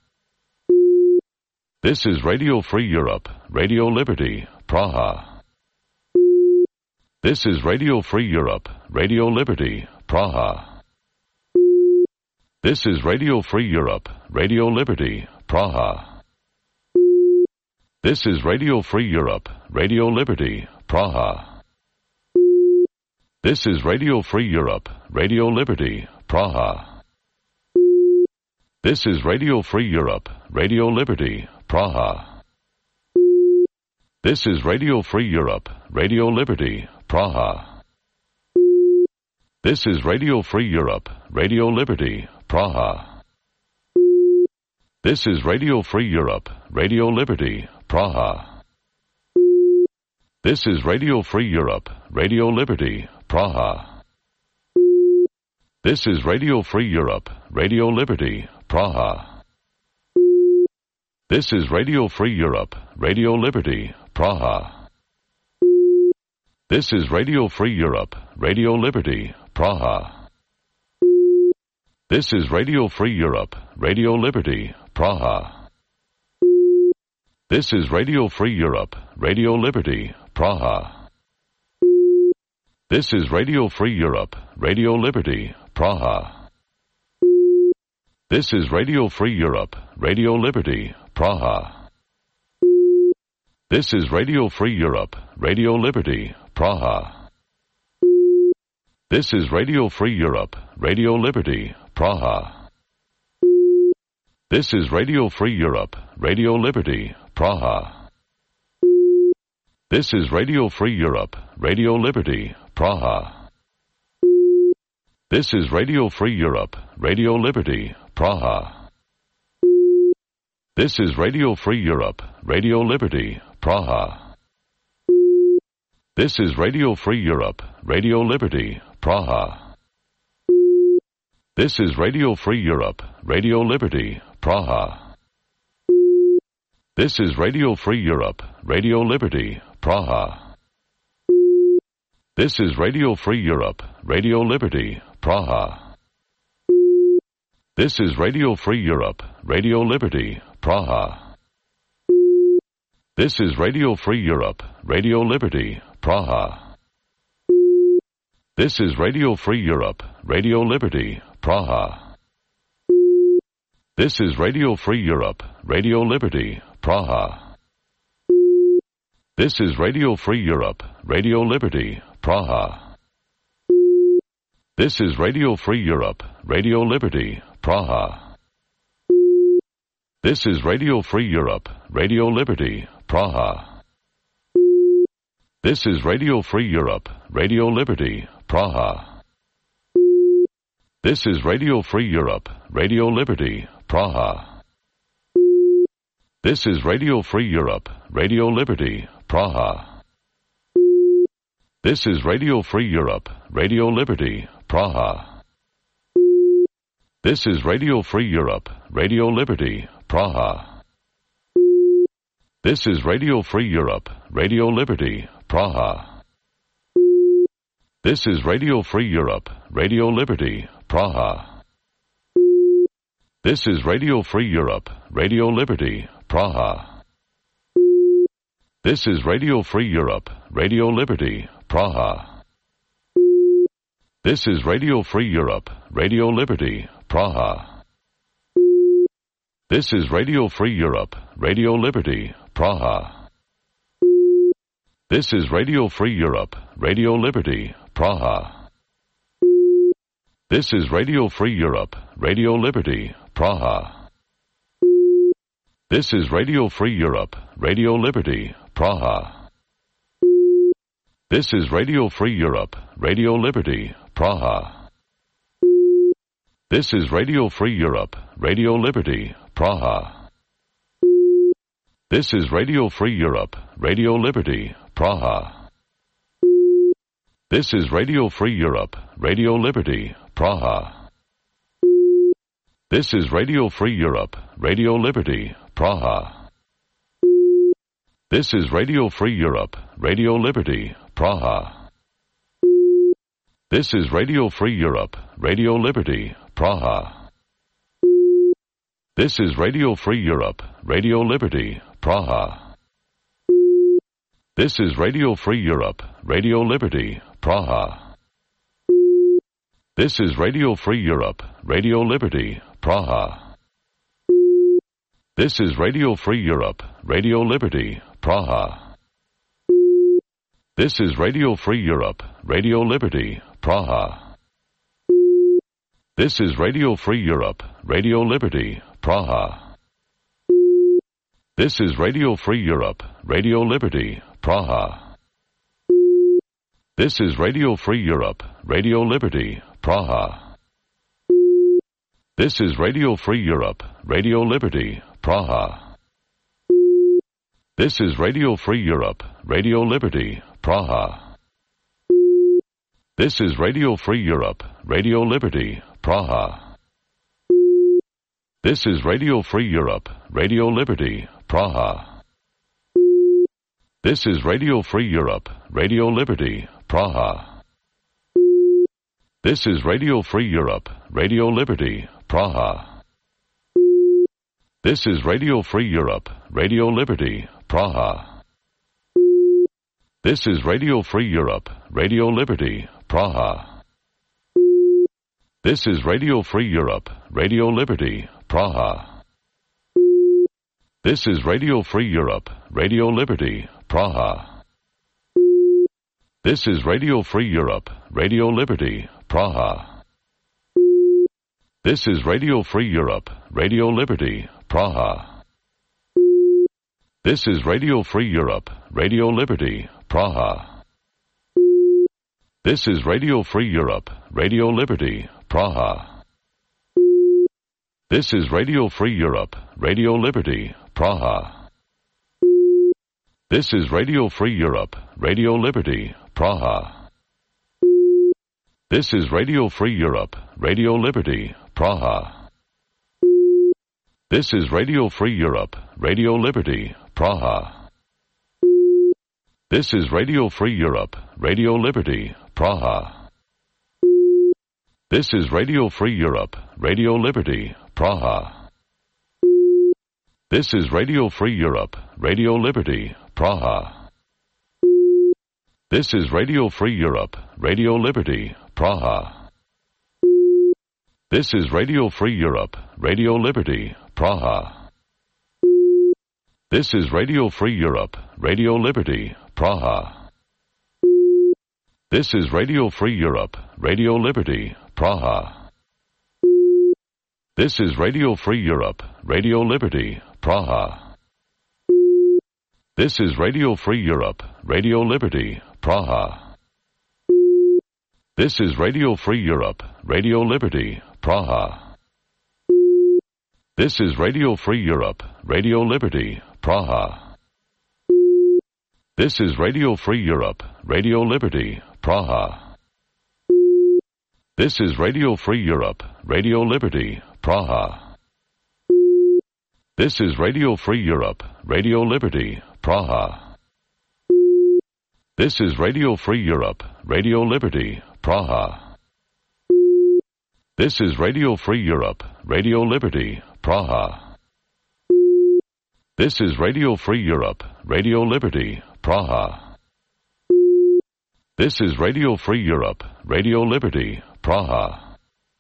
This is Radio Free Europe, Radio Liberty, Praha. This is Radio Free Europe, Radio Liberty, Praha. This is Radio Free Europe, Radio Liberty, Praha. This is Radio Free Europe, Radio Liberty, Praha. This is Radio Free Europe, Radio Liberty, Praha. This is Radio Free Europe, Radio Liberty, Praha. This is Radio Free Europe, Radio Liberty, Praha. This is Radio Free Europe, Radio Liberty, Praha. This is Radio Free Europe, Radio Liberty, Praha. This is Radio Free Europe, Radio Liberty, Praha. This is Radio Free Europe, Radio Liberty, Praha. This is Radio Free Europe, Radio Liberty, Praha. This is Radio Free Europe, Radio Liberty, Praha. This is Radio Free Europe, Radio Liberty, Praha. This is Radio Free Europe, Radio Liberty, Praha. This is Radio Free Europe, Radio Liberty, Praha. This is Radio Free Europe, Radio Liberty, Praha. This is Radio Free Europe, Radio Liberty, Praha. This is Radio Free Europe, Radio Liberty, Praha. This is Radio Free Europe, Radio Liberty, Praha. This is Radio Free Europe, Radio Liberty, Praha. This is Radio Free Europe, Radio Liberty, Praha. This is Radio Free Europe, Radio Liberty, Praha. This is Radio Free Europe, Radio Liberty, Praha. This is Radio Free Europe, Radio Liberty, Praha. This is Radio Free Europe, Radio Liberty, Praha. This is Radio Free Europe, Radio Liberty, Praha. This is Radio Free Europe, Radio Liberty, Praha. This is Radio Free Europe, Radio Liberty, Praha. This is Radio Free Europe, Radio Liberty, Praha. This is Radio Free Europe, Radio Liberty, Praha. This is Radio Free Europe, Radio Liberty, Praha. This is Radio Free Europe, Radio Liberty, Praha. This is Radio Free Europe, Radio Liberty, Praha. This is Radio Free Europe, Radio Liberty, Praha. This is Radio Free Europe, Radio Liberty, Praha. This is Radio Free Europe, Radio Liberty, Praha. This is Radio Free Europe, Radio Liberty, Praha. This is Radio Free Europe, Radio Liberty, Praha. This is Radio Free Europe, Radio Liberty, Praha. This is Radio Free Europe, Radio Liberty, Praha. This is Radio Free Europe, Radio Liberty, Praha. This is Radio Free Europe, Radio Liberty, Praha. This is Radio Free Europe, Radio Liberty, Praha. This is Radio Free Europe, Radio Liberty, Praha. This is Radio Free Europe, Radio Liberty, Praha. This is Radio Free Europe, Radio Liberty, Praha. This is Radio Free Europe, Radio Liberty, Praha. This is Radio Free Europe, Radio Liberty, Praha. This is Radio Free Europe, Radio Liberty, Praha. This is Radio Free Europe, Radio Liberty, Praha. This is Radio Free Europe, Radio Liberty, Praha. This is Radio Free Europe, Radio Liberty, Praha. This is Radio Free Europe, Radio Liberty, Praha. This is Radio Free Europe, Radio Liberty, Praha. This is Radio Free Europe, Radio Liberty, Praha. This is Radio Free Europe, Radio Liberty, Praha. This is Radio Free Europe, Radio Liberty, Praha. This is Radio Free Europe, Radio Liberty, Praha. This is Radio Free Europe, Radio Liberty, Praha. This is Radio Free Europe, Radio Liberty, Praha. This is Radio Free Europe, Radio Liberty, Praha. This is Radio Free Europe, Radio Liberty, Praha. This is Radio Free Europe, Radio Liberty, Praha. This is Radio Free Europe, Radio Liberty, Praha. This is Radio Free Europe, Radio Liberty, Praha. This is Radio Free Europe, Radio Liberty, Praha. This is Radio Free Europe, Radio Liberty, Praha. This is Radio Free Europe, Radio Liberty, Praha. This is Radio Free Europe, Radio Liberty, Praha. This is Radio Free Europe, Radio Liberty, Praha. This is Radio Free Europe, Radio Liberty, Praha. This is Radio Free Europe, Radio Liberty, Praha. This is Radio Free Europe, Radio Liberty, Praha. This is Radio Free Europe, Radio Liberty, Praha. This is Radio Free Europe, Radio Liberty, Praha. This is Radio Free Europe, Radio Liberty, Praha. This is Radio Free Europe, Radio Liberty, Praha. This is Radio Free Europe, Radio Liberty, Praha. This is Radio Free Europe, Radio Liberty, Praha. This is Radio Free Europe, Radio Liberty, Praha. This is Radio Free Europe, Radio Liberty, Praha. This is Radio Free Europe, Radio Liberty, Praha. This is Radio Free Europe, Radio Liberty, Praha. This is Radio Free Europe, Radio Liberty, Praha. This is Radio Free Europe, Radio Liberty, Praha. This is Radio Free Europe, Radio Liberty, Praha. This is Radio Free Europe, Radio Liberty, Praha. This is Radio Free Europe, Radio Liberty, Praha. This is Radio Free Europe, Radio Liberty, Praha. This is Radio Free Europe, Radio Liberty, Praha. This is Radio Free Europe, Radio Liberty, Praha. This is Radio Free Europe, Radio Liberty, Praha. This is Radio Free Europe, Radio Liberty, Praha. This is Radio Free Europe, Radio Liberty, Praha. This is Radio Free Europe, Radio Liberty, Praha. This is Radio Free Europe, Radio Liberty, Praha. This is Radio Free Europe, Radio Liberty, Praha. This is Radio Free Europe, Radio Liberty, Praha.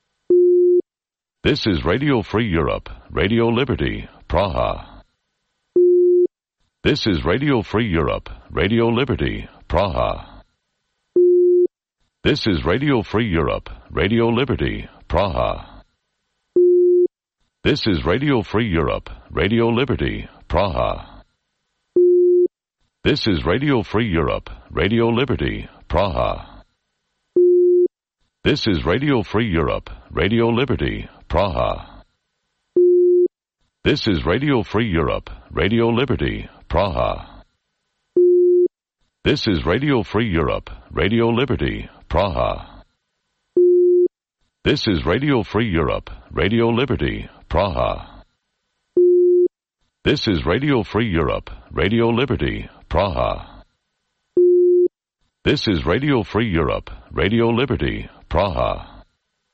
This is Radio Free Europe, Radio Liberty, Praha. This is Radio Free Europe, Radio Liberty, Praha. This is Radio Free Europe, Radio Liberty, Praha. This is Radio Free Europe, Radio Liberty, Praha. This is Radio Free Europe, Radio Liberty, Praha. This is Radio Free Europe, Radio Liberty, Praha. This is Radio Free Europe, Radio Liberty, Praha. This is Radio Free Europe, Radio Liberty, Praha. This is Radio Free Europe, Radio Liberty, Praha. This is Radio Free Europe, Radio Liberty, Praha. This is Radio Free Europe, Radio Liberty, Praha.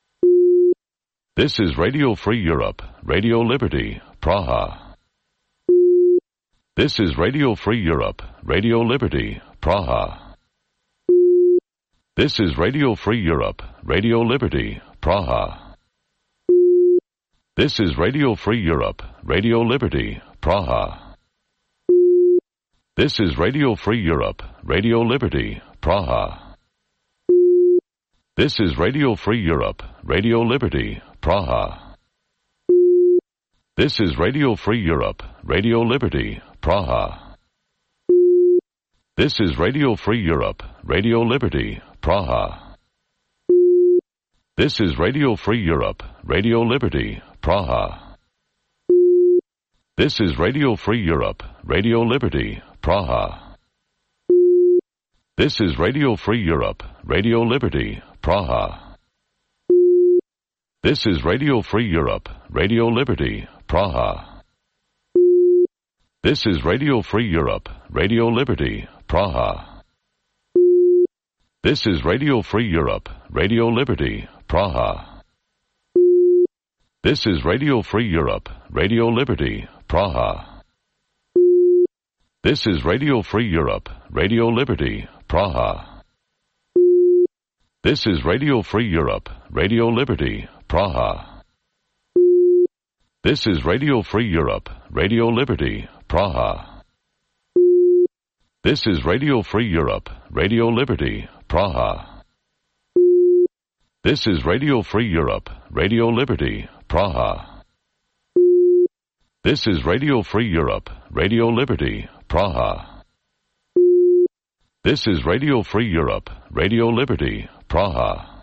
This is Radio Free Europe, Radio Liberty, Praha. This is Radio Free Europe, Radio Liberty, Praha. This is Radio Free Europe, Radio Liberty, Praha. This is Radio Free Europe, Radio Liberty, Praha. This is Radio Free Europe, Radio Liberty, Praha. This is Radio Free Europe, Radio Liberty, Praha. This is Radio Free Europe, Radio Liberty, Praha. This is Radio Free Europe, Radio Liberty, Praha. This is Radio Free Europe, Radio Liberty, Praha. This is Radio Free Europe, Radio Liberty, Praha. This is Radio Free Europe, Radio Liberty, Praha. This is Radio Free Europe, Radio Liberty, Praha. This is Radio Free Europe, Radio Liberty, Praha. This is Radio Free Europe, Radio Liberty, Praha. This is Radio Free Europe, Radio Liberty, Praha. This is Radio Free Europe, Radio Liberty, Praha. This is Radio Free Europe, Radio Liberty, Praha. This is Radio Free Europe, Radio Liberty, Praha. This is Radio Free Europe, Radio Liberty, Praha. This is Radio Free Europe, Radio Liberty, Praha. This is Radio Free Europe, Radio Liberty, Praha. This is Radio Free Europe, Radio Liberty, Praha.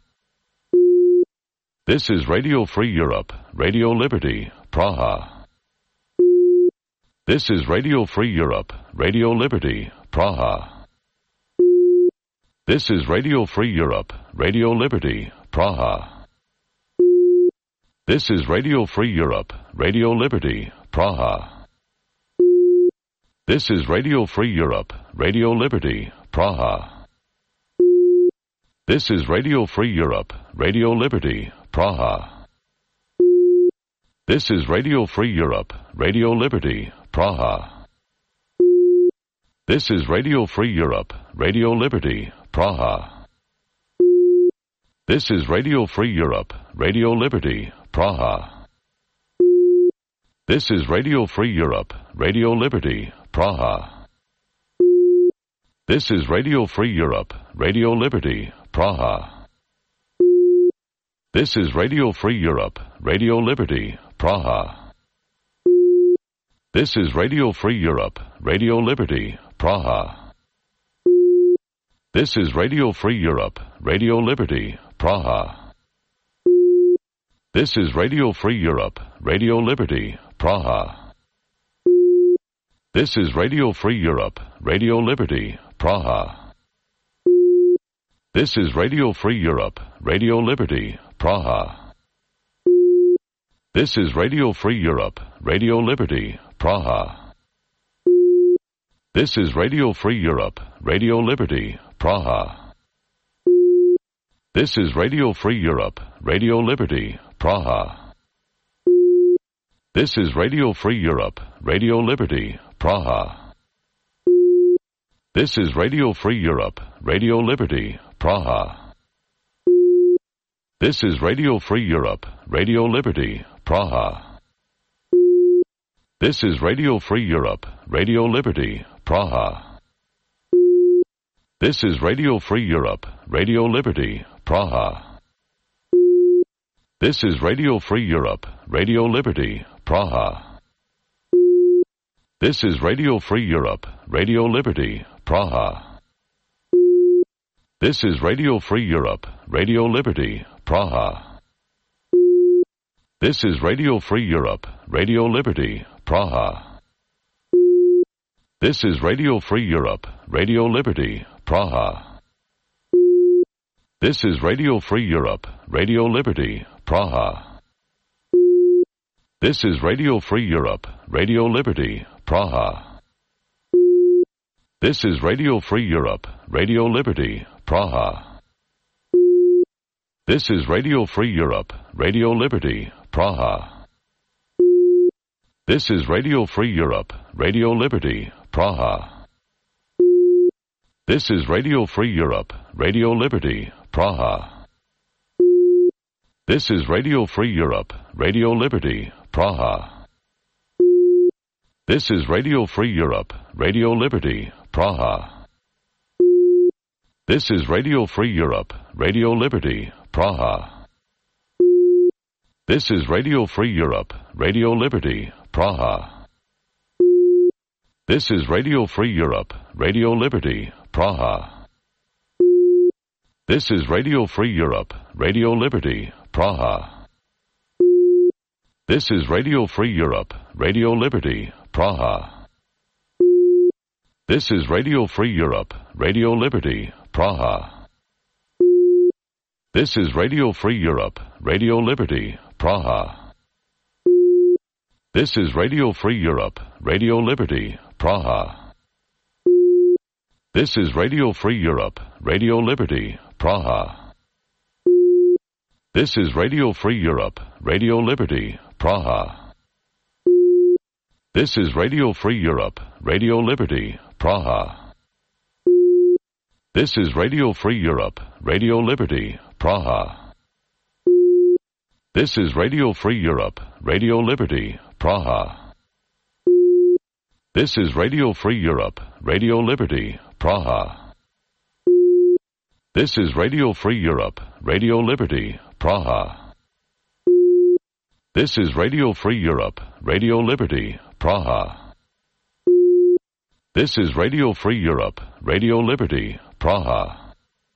This is Radio Free Europe, Radio Liberty, Praha. This is Radio Free Europe, Radio Liberty, Praha. This is Radio Free Europe, Radio Liberty, Praha. This is Radio Free Europe, Radio Liberty, Praha. This is Radio Free Europe, Radio Liberty, Praha. This is Radio Free Europe, Radio Liberty, Praha. This is Radio Free Europe, Radio Liberty, Praha. This is Radio Free Europe, Radio Liberty, Praha. This is Radio Free Europe, Radio Liberty, Praha. This is Radio Free Europe, Radio Liberty, Praha. This is Radio Free Europe, Radio Liberty, Praha. This is Radio Free Europe, Radio Liberty, Praha. This is Radio Free Europe, Radio Liberty, Praha. This is Radio Free Europe, Radio Liberty, Praha. This is Radio Free Europe, Radio Liberty, Praha. This is Radio Free Europe, Radio Liberty, Praha. This is Radio Free Europe, Radio Liberty, Praha. This is Radio Free Europe, Radio Liberty, Praha. This is Radio Free Europe, Radio Liberty, Praha. This is Radio Free Europe, Radio Liberty, Praha. This is Radio Free Europe, Radio Liberty, Praha. This is Radio Free Europe, Radio Liberty, Praha. This is Radio Free Europe, Radio Liberty, Praha. This is Radio Free Europe, Radio Liberty, Praha. This is Radio Free Europe, Radio Liberty, Praha. This is Radio Free Europe, Radio Liberty, Praha. This is Radio Free Europe, Radio Liberty, Praha. This is Radio Free Europe, Radio Liberty, Praha. This is Radio Free Europe, Radio Liberty, Praha. This is Radio Free Europe, Radio Liberty, Praha. This is Radio Free Europe, Radio Liberty, Praha. This is Radio Free Europe, Radio Liberty, Praha. This is Radio Free Europe, Radio Liberty, Praha. This is Radio Free Europe, Radio Liberty, Praha. This is Radio Free Europe, Radio Liberty, Praha. This is Radio Free Europe, Radio Liberty, Praha. This is Radio Free Europe, Radio Liberty, Praha. This is Radio Free Europe, Radio Liberty, Praha. This is Radio Free Europe, Radio Liberty, Praha. This is Radio Free Europe, Radio Liberty, Praha. This is Radio Free Europe, Radio Liberty, Praha. This is Radio Free Europe, Radio Liberty, Praha. This is Radio Free Europe, Radio Liberty, Praha. This is Radio Free Europe, Radio Liberty, Praha. This is Radio Free Europe, Radio Liberty, Praha. This is Radio Free Europe, Radio Liberty, Praha. This is Radio Free Europe, Radio Liberty, Praha. This is Radio Free Europe, Radio Liberty, Praha. This is Radio Free Europe, Radio Liberty, Praha. This is Radio Free Europe, Radio Liberty, Praha. This is Radio Free Europe, Radio Liberty, Praha. This is Radio Free Europe, Radio Liberty, Praha. This is Radio Free Europe, Radio Liberty, Praha. This is Radio Free Europe, Radio Liberty, Praha. This is Radio Free Europe, Radio Liberty, Praha.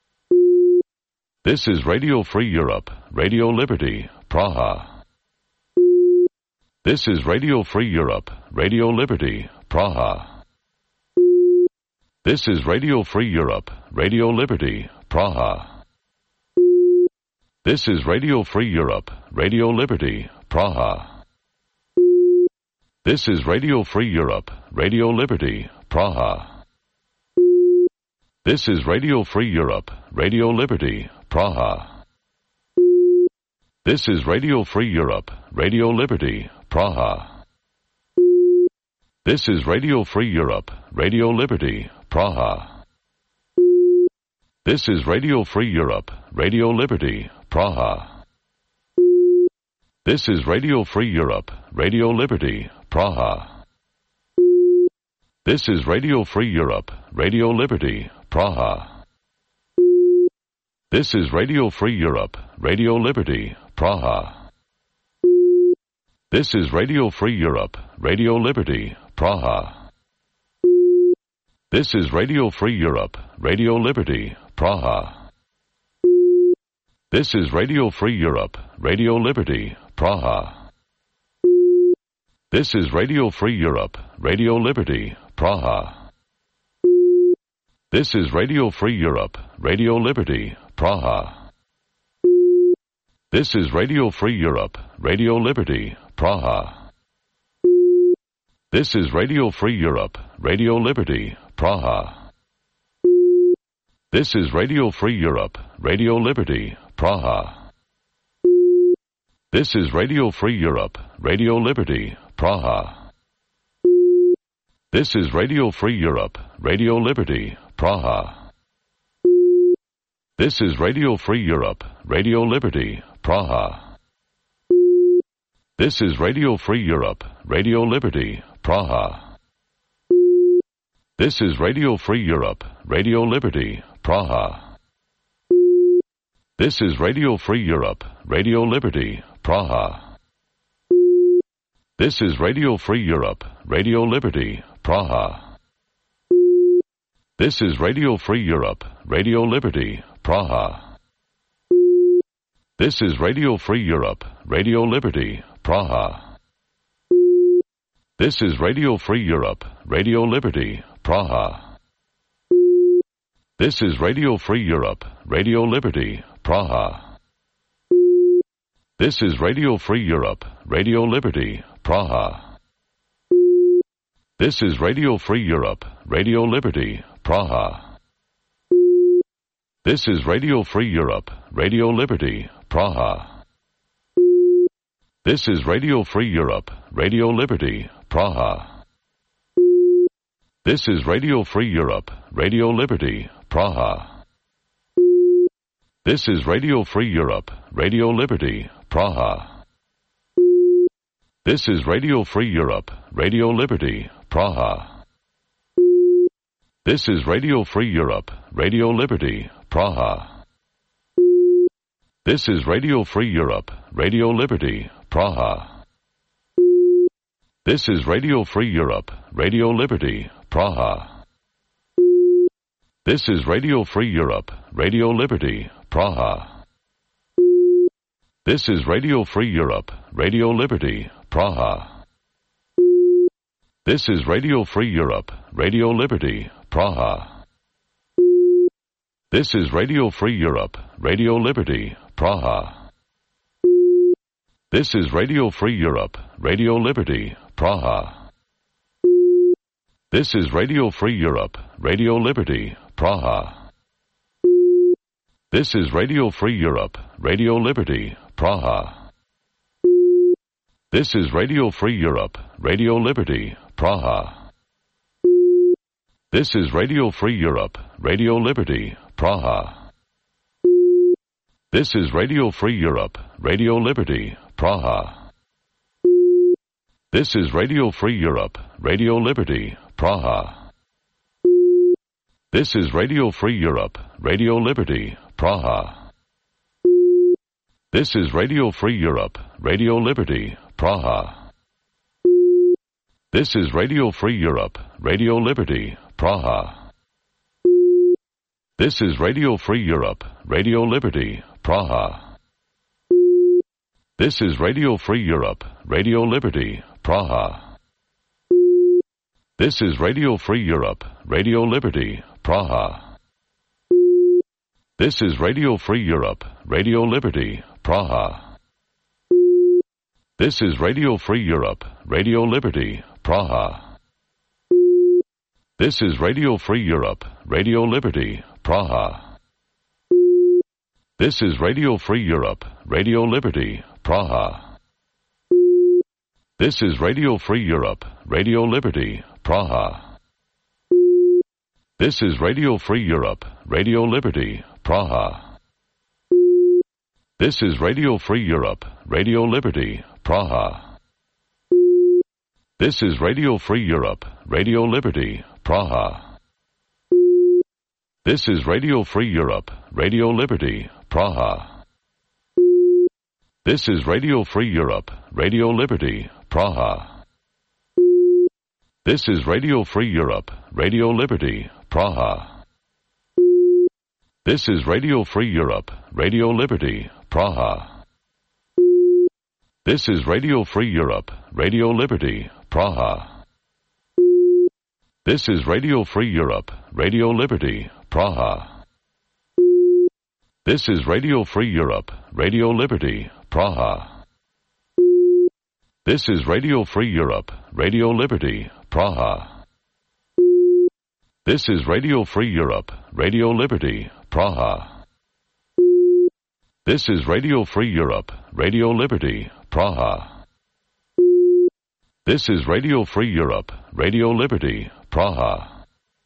This is Radio Free Europe, Radio Liberty, Praha. This is Radio Free Europe, Radio Liberty, Praha. This is Radio Free Europe, Radio Liberty, Praha. This is Radio Free Europe, Radio Liberty, Praha. This is Radio Free Europe, Radio Liberty, Praha. This is Radio Free Europe, Radio Liberty, Praha. This is Radio Free Europe, Radio Liberty, Praha. This is Radio Free Europe, Radio Liberty, Praha. This is Radio Free Europe, Radio Liberty, Praha. This is Radio Free Europe, Radio Liberty, Praha. This is Radio Free Europe, Radio Liberty, Praha. This is Radio Free Europe, Radio Liberty, Praha. This is Radio Free Europe, Radio Liberty, Praha. This is Radio Free Europe, Radio Liberty, Praha. This is Radio Free Europe, Radio Liberty, Praha. This is Radio Free Europe, Radio Liberty, Praha. This is Radio Free Europe, Radio Liberty, Praha. This is Radio Free Europe, Radio Liberty, Praha. This is Radio Free Europe, Radio Liberty, Praha. This is Radio Free Europe, Radio Liberty, Praha. This is Radio Free Europe, Radio Liberty, Praha. This is Radio Free Europe, Radio Liberty, Praha. This is Radio Free Europe, Radio Liberty, Praha. This is Radio Free Europe, Radio Liberty, Praha. This is Radio Free Europe, Radio Liberty, Praha. This is Radio Free Europe, Radio Liberty, Praha. This is Radio Free Europe, Radio Liberty, Praha. This is Radio Free Europe, Radio Liberty, Praha. This is Radio Free Europe, Radio Liberty, Praha. This is Radio Free Europe, Radio Liberty, Praha. This is Radio Free Europe, Radio Liberty, Praha. This is Radio Free Europe, Radio Liberty, Praha. This is Radio Free Europe, Radio Liberty, Praha. This is Radio Free Europe, Radio Liberty, Praha. This is Radio Free Europe, Radio Liberty, Praha. This is Radio Free Europe, Radio Liberty, Praha. This is Radio Free Europe, Radio Liberty, Praha. This is Radio Free Europe, Radio Liberty, Praha. This is Radio Free Europe, Radio Liberty, Praha. This is Radio Free Europe, Radio Liberty, Praha. This is Radio Free Europe, Radio Liberty, Praha. This is Radio Free Europe, Radio Liberty, Praha. This is Radio Free Europe, Radio Liberty, Praha. This is Radio Free Europe, Radio Liberty, Praha. This is Radio Free Europe, Radio Liberty, Praha. This is Radio Free Europe, Radio Liberty, Praha. This is Radio Free Europe, Radio Liberty, Praha. This is Radio Free Europe, Radio Liberty, Praha. This is Radio Free Europe, Radio Liberty, Praha. This is Radio Free Europe, Radio Liberty, Praha. This is Radio Free Europe, Radio Liberty, Praha. This is Radio Free Europe, Radio Liberty, Praha. This is Radio Free Europe, Radio Liberty, Praha. This is Radio Free Europe, Radio Liberty, Praha. This is Radio Free Europe, Radio Liberty, Praha. This is Radio Free Europe, Radio Liberty, Praha. This is Radio Free Europe, Radio Liberty, Praha. This is Radio Free Europe, Radio Liberty, Praha. This is Radio Free Europe, Radio Liberty, Praha. This is Radio Free Europe, Radio Liberty, Praha. This is Radio Free Europe, Radio Liberty, Praha. This is Radio Free Europe, Radio Liberty, Praha. This is Radio Free Europe, Radio Liberty, Praha. This is Radio Free Europe, Radio Liberty, Praha. This is Radio Free Europe, Radio Liberty, Praha. This is Radio Free Europe, Radio Liberty, Praha. This is Radio Free Europe, Radio Liberty, Praha. This is Radio Free Europe, Radio Liberty, Praha. This is Radio Free Europe, Radio Liberty, Praha. This is Radio Free Europe, Radio Liberty, Praha. This is Radio Free Europe, Radio Liberty, Praha. This is Radio Free Europe, Radio Liberty, Praha. This is Radio Free Europe, Radio Liberty, Praha. This is Radio Free Europe, Radio Liberty, Praha. This is Radio Free Europe, Radio Liberty, Praha. This is Radio Free Europe, Radio Liberty, Praha. This is Radio Free Europe, Radio Liberty, Praha.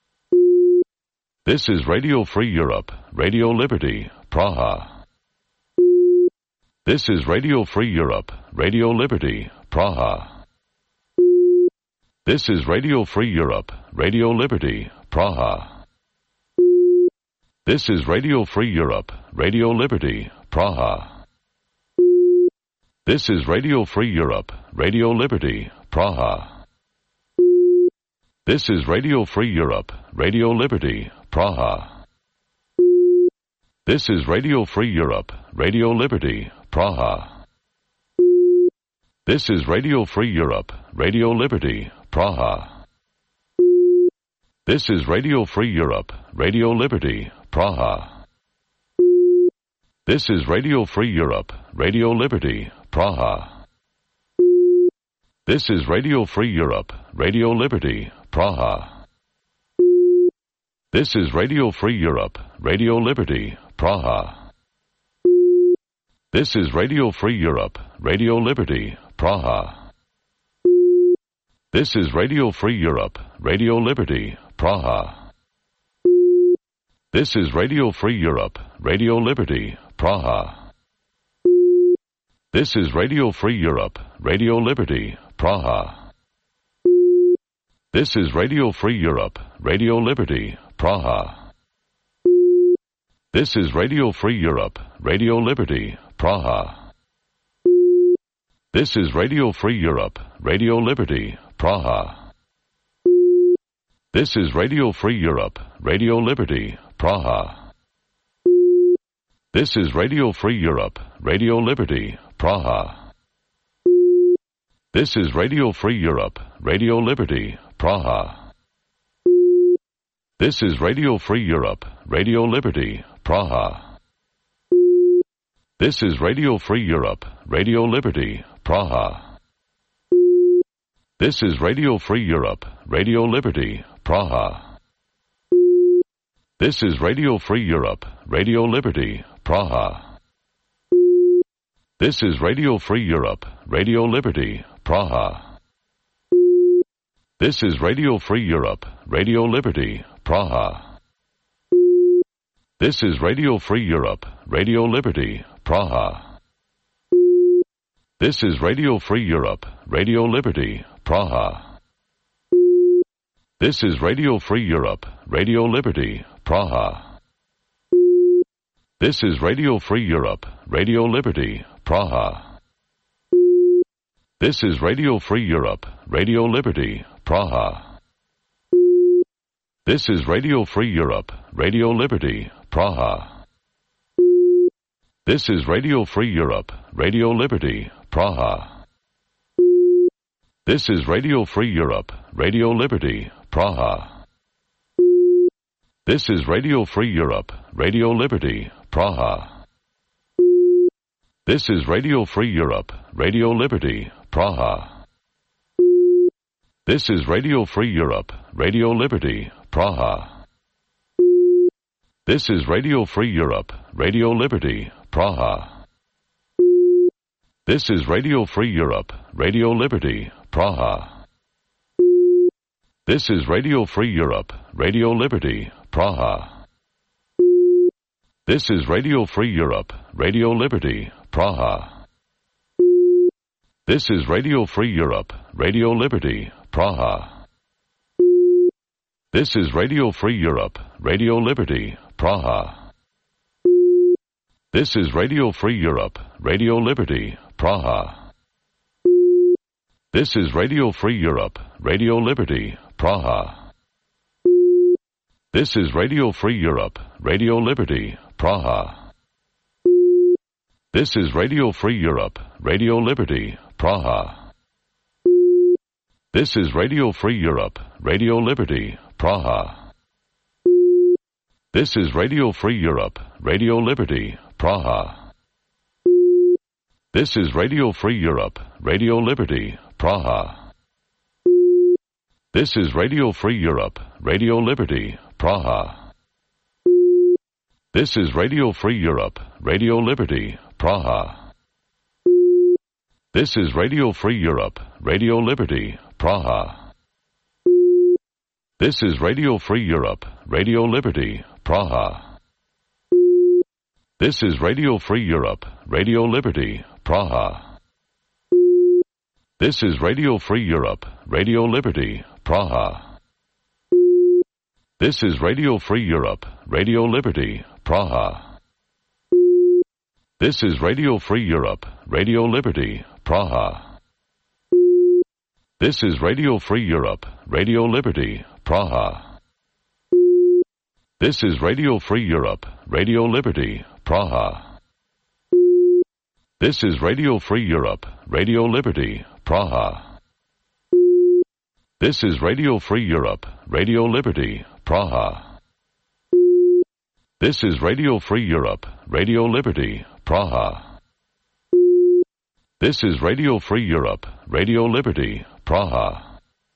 This is Radio Free Europe, Radio Liberty, Praha. This is Radio Free Europe, Radio Liberty, Praha. This is Radio Free Europe, Radio Liberty, Praha. This is Radio Free Europe, Radio Liberty, Praha. This is Radio Free Europe, Radio Liberty, Praha. This is Radio Free Europe, Radio Liberty, Praha. This is Radio Free Europe, Radio Liberty, Praha. This is Radio Free Europe, Radio Liberty, Praha. This is Radio Free Europe, Radio Liberty, Praha. This is Radio Free Europe, Radio Liberty, Praha. This is Radio Free Europe, Radio Liberty, Praha. This is Radio Free Europe, Radio Liberty, Praha. This is Radio Free Europe, Radio Liberty, Praha. This is Radio Free Europe, Radio Liberty, Praha. This is Radio Free Europe, Radio Liberty, Praha. This is Radio Free Europe, Radio Liberty, Praha. This is Radio Free Europe, Radio Liberty, Praha. This is Radio Free Europe, Radio Liberty, Praha. This is Radio Free Europe, Radio Liberty, Praha. This is Radio Free Europe, Radio Liberty, Praha. This is Radio Free Europe, Radio Liberty, Praha. This is Radio Free Europe, Radio Liberty, Praha. This is Radio Free Europe, Radio Liberty, Praha. This is Radio Free Europe, Radio Liberty, Praha. This is Radio Free Europe, Radio Liberty, Praha. This is Radio Free Europe, Radio Liberty, Praha. This is Radio Free Europe, Radio Liberty, Praha. This is Radio Free Europe, Radio Liberty, Praha. This is Radio Free Europe, Radio Liberty, Praha. This is Radio Free Europe, Radio Liberty, Praha. This is Radio Free Europe, Radio Liberty, Praha. This is Radio Free Europe, Radio Liberty, Praha. This is Radio Free Europe, Radio Liberty, Praha. This is Radio Free Europe, Radio Liberty, Praha. This is Radio Free Europe, Radio Liberty, Praha. This is Radio Free Europe, Radio Liberty, Praha. This is Radio Free Europe, Radio Liberty, Praha. This is Radio Free Europe, Radio Liberty, Praha. This is Radio Free Europe, Radio Liberty, Praha. This is Radio Free Europe, Radio Liberty, Praha. This is Radio Free Europe, Radio Liberty, Praha. This is Radio Free Europe, Radio Liberty, Praha. This is Radio Free Europe, Radio Liberty, Praha. This is Radio Free Europe, Radio Liberty, Praha. This is Radio Free Europe, Radio Liberty, Praha. This is Radio Free Europe, Radio Liberty, Praha. This is Radio Free Europe, Radio Liberty, Praha. This is Radio Free Europe, Radio Liberty, Praha. This is Radio Free Europe, Radio Liberty, Praha. This is Radio Free Europe, Radio Liberty, Praha. This is Radio Free Europe, Radio Liberty, Praha. This is Radio Free Europe, Radio Liberty, Praha. This is Radio Free Europe, Radio Liberty, Praha. This is Radio Free Europe, Radio Liberty, Praha. This is Radio Free Europe, Radio Liberty, Praha. This is Radio Free Europe, Radio Liberty, Praha. This is Radio Free Europe, Radio Liberty, Praha. This is Radio Free Europe, Radio Liberty, Praha. This is Radio Free Europe, Radio Liberty, Praha. This is Radio Free Europe, Radio Liberty, Praha. This is Radio Free Europe, Radio Liberty, Praha. This is Radio Free Europe, Radio Liberty, Praha. This is Radio Free Europe, Radio Liberty, Praha. This is Radio Free Europe, Radio Liberty, Praha. This is Radio Free Europe, Radio Liberty, Praha. This is Radio Free Europe, Radio Liberty, Praha.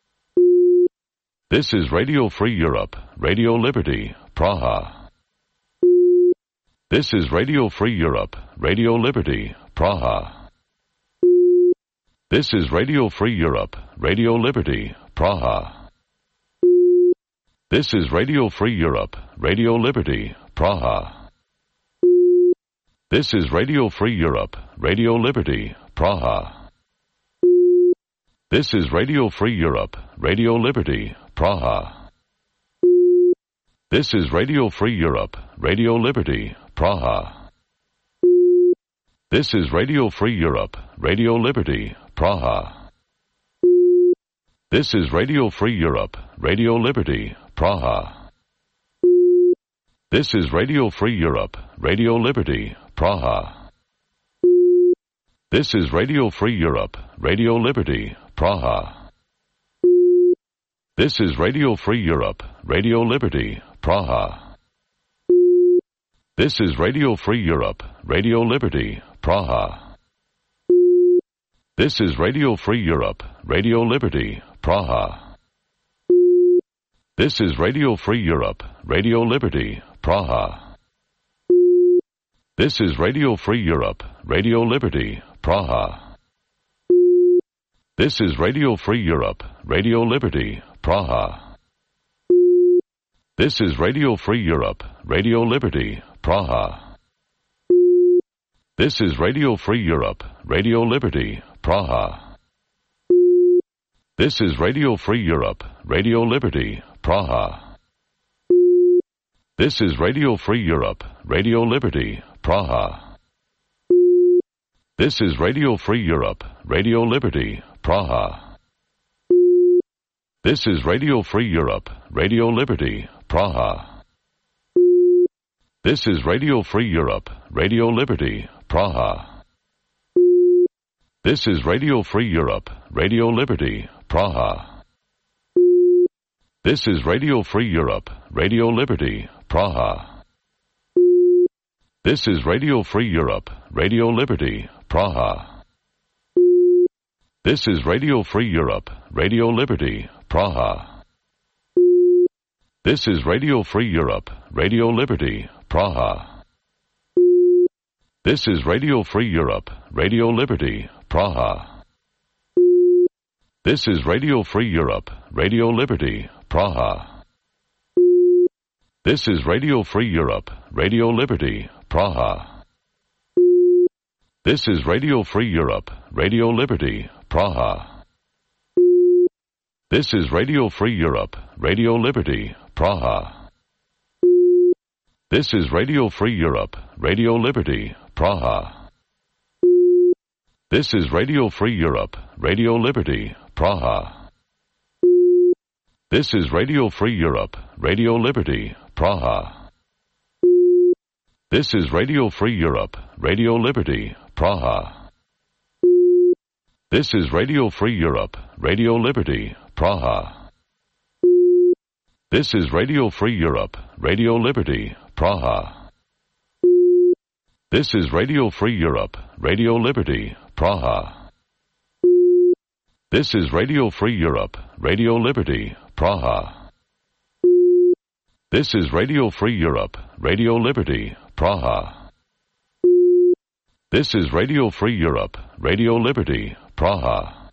This is Radio Free Europe, Radio Liberty, Praha. This is Radio Free Europe, Radio Liberty, Praha. This is Radio Free Europe, Radio Liberty, Praha. This is Radio Free Europe, Radio Liberty, Praha. This is Radio Free Europe, Radio Liberty, Praha. This is Radio Free Europe, Radio Liberty, Praha. This is Radio Free Europe, Radio Liberty, Praha. This is Radio Free Europe, Radio Liberty, Praha. This is Radio Free Europe, Radio Liberty, Praha. This is Radio Free Europe, Radio Liberty, Praha. This is Radio Free Europe, Radio Liberty, Praha. This is Radio Free Europe, Radio Liberty, Praha. This is Radio Free Europe, Radio Liberty, Praha. This is Radio Free Europe, Radio Liberty, Praha. This is Radio Free Europe, Radio Liberty, Praha. This is Radio Free Europe, Radio Liberty, Praha. This is Radio Free Europe, Radio Liberty, Praha. This is Radio Free Europe, Radio Liberty, Praha. This is Radio Free Europe, Radio Liberty, Praha. This is Radio Free Europe, Radio Liberty, Praha. This is Radio Free Europe, Radio Liberty, Praha. This is Radio Free Europe, Radio Liberty, Praha. This is Radio Free Europe, Radio Liberty, Praha. This is Radio Free Europe, Radio Liberty, Praha. This is Radio Free Europe, Radio Liberty, Praha. This is Radio Free Europe, Radio Liberty, Praha. This is Radio Free Europe, Radio Liberty, Praha. This is Radio Free Europe, Radio Liberty, Praha. This is Radio Free Europe, Radio Liberty, Praha. This is Radio Free Europe, Radio Liberty, Praha. This is Radio Free Europe, Radio Liberty, Praha. This is Radio Free Europe, Radio Liberty, Praha. This is Radio Free Europe, Radio Liberty, Praha. This is Radio Free Europe, Radio Liberty, Praha. This is Radio Free Europe, Radio Liberty, Praha. This is Radio Free Europe, Radio Liberty, Praha. This is Radio Free Europe, Radio Liberty, Praha. This is Radio Free Europe, Radio Liberty, Praha. This is Radio Free Europe, Radio Liberty, Praha. This is Radio Free Europe, Radio Liberty, Praha. This is Radio Free Europe, Radio Liberty, Praha. This is Radio Free Europe, Radio Liberty, Praha. This is Radio Free Europe, Radio Liberty, Praha. This is Radio Free Europe, Radio Liberty, Praha.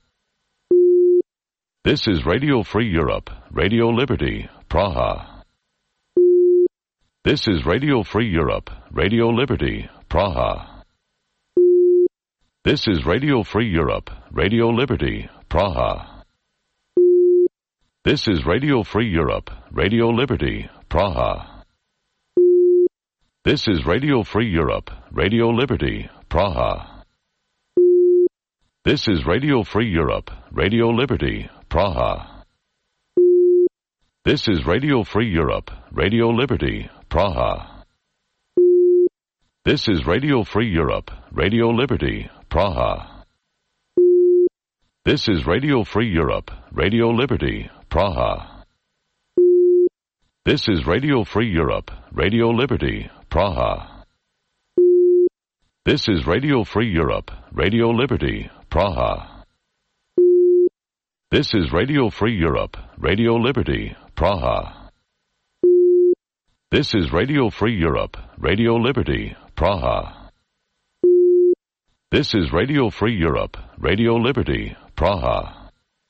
This is Radio Free Europe, Radio Liberty, Praha. This is Radio Free Europe, Radio Liberty, Praha. This is Radio Free Europe, Radio Liberty, Praha. This is Radio Free Europe, Radio Liberty, Praha. This is Radio Free Europe, Radio Liberty, Praha. This is Radio Free Europe, Radio Liberty, Praha. This is Radio Free Europe, Radio Liberty, Praha. This is Radio Free Europe, Radio Liberty, Praha. This is Radio Free Europe, Radio Liberty, Praha. This is Radio Free Europe, Radio Liberty, Praha. This is Radio Free Europe, Radio Liberty, Praha. This is Radio Free Europe, Radio Liberty, Praha. This is Radio Free Europe, Radio Liberty, Praha. This is Radio Free Europe, Radio Liberty, Praha.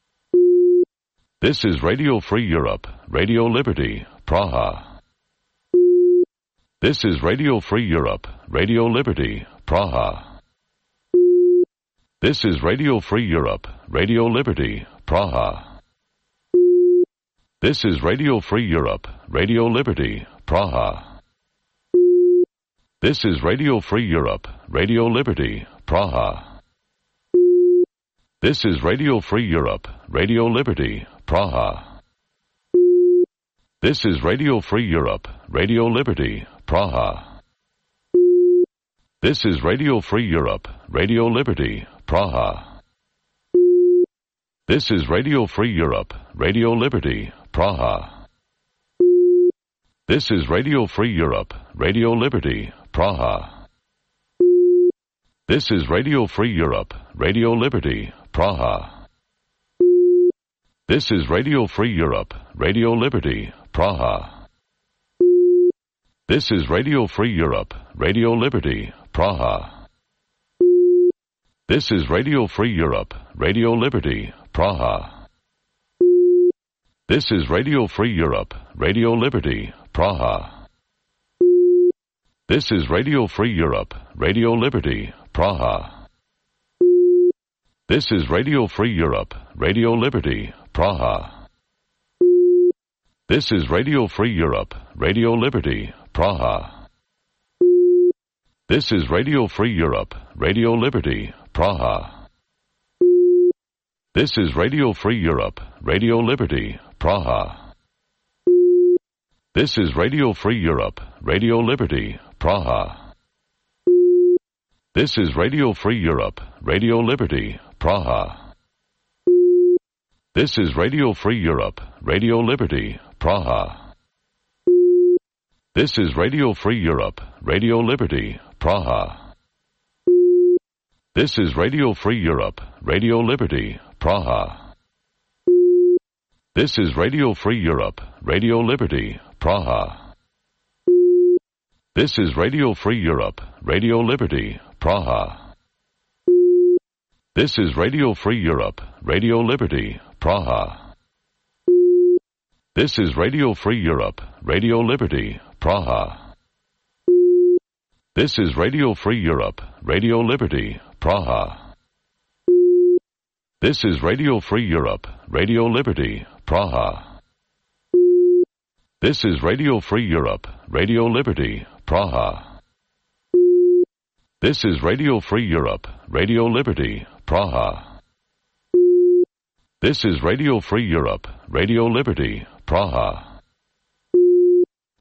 This is Radio Free Europe, Radio Liberty, Praha. This is Radio Free Europe, Radio Liberty, Praha. This is Radio Free Europe, Radio Liberty, Praha. This is Radio Free Europe, Radio Liberty, Praha. This is Radio Free Europe, Radio Liberty, Praha. This is Radio Free Europe, Radio Liberty, Praha. This is Radio Free Europe, Radio Liberty, Praha. This is Radio Free Europe, Radio Liberty, Praha. This is Radio Free Europe, Radio Liberty, Praha. This is Radio Free Europe, Radio Liberty, Praha. This is Radio Free Europe, Radio Liberty, Praha. This is Radio Free Europe, Radio Liberty, Praha. This is Radio Free Europe, Radio Liberty, Praha. This is Radio Free Europe, Radio Liberty, Praha. This is Radio Free Europe, Radio Liberty, Praha. This is Radio Free Europe, Radio Liberty, Praha. This is Radio Free Europe, Radio Liberty, Praha. This is Radio Free Europe, Radio Liberty, Praha. This is Radio Free Europe, Radio Liberty, Praha. This is Radio Free Europe, Radio Liberty, Praha. This is Radio Free Europe, Radio Liberty, Praha. This is Radio Free Europe, Radio Liberty, Praha. This is Radio Free Europe, Radio Liberty, Praha. This is Radio Free Europe, Radio Liberty, Praha. This is Radio Free Europe, Radio Liberty, Praha. This is Radio Free Europe, Radio Liberty, Praha. This is Radio Free Europe, Radio Liberty, Praha. This is Radio Free Europe, Radio Liberty, Praha. This is Radio Free Europe, Radio Liberty, Praha. This is Radio Free Europe, Radio Liberty, Praha. This is Radio Free Europe, Radio Liberty, Praha. This is Radio Free Europe, Radio Liberty, Praha. This is Radio Free Europe, Radio Liberty, Praha. This is Radio Free Europe, Radio Liberty, Praha.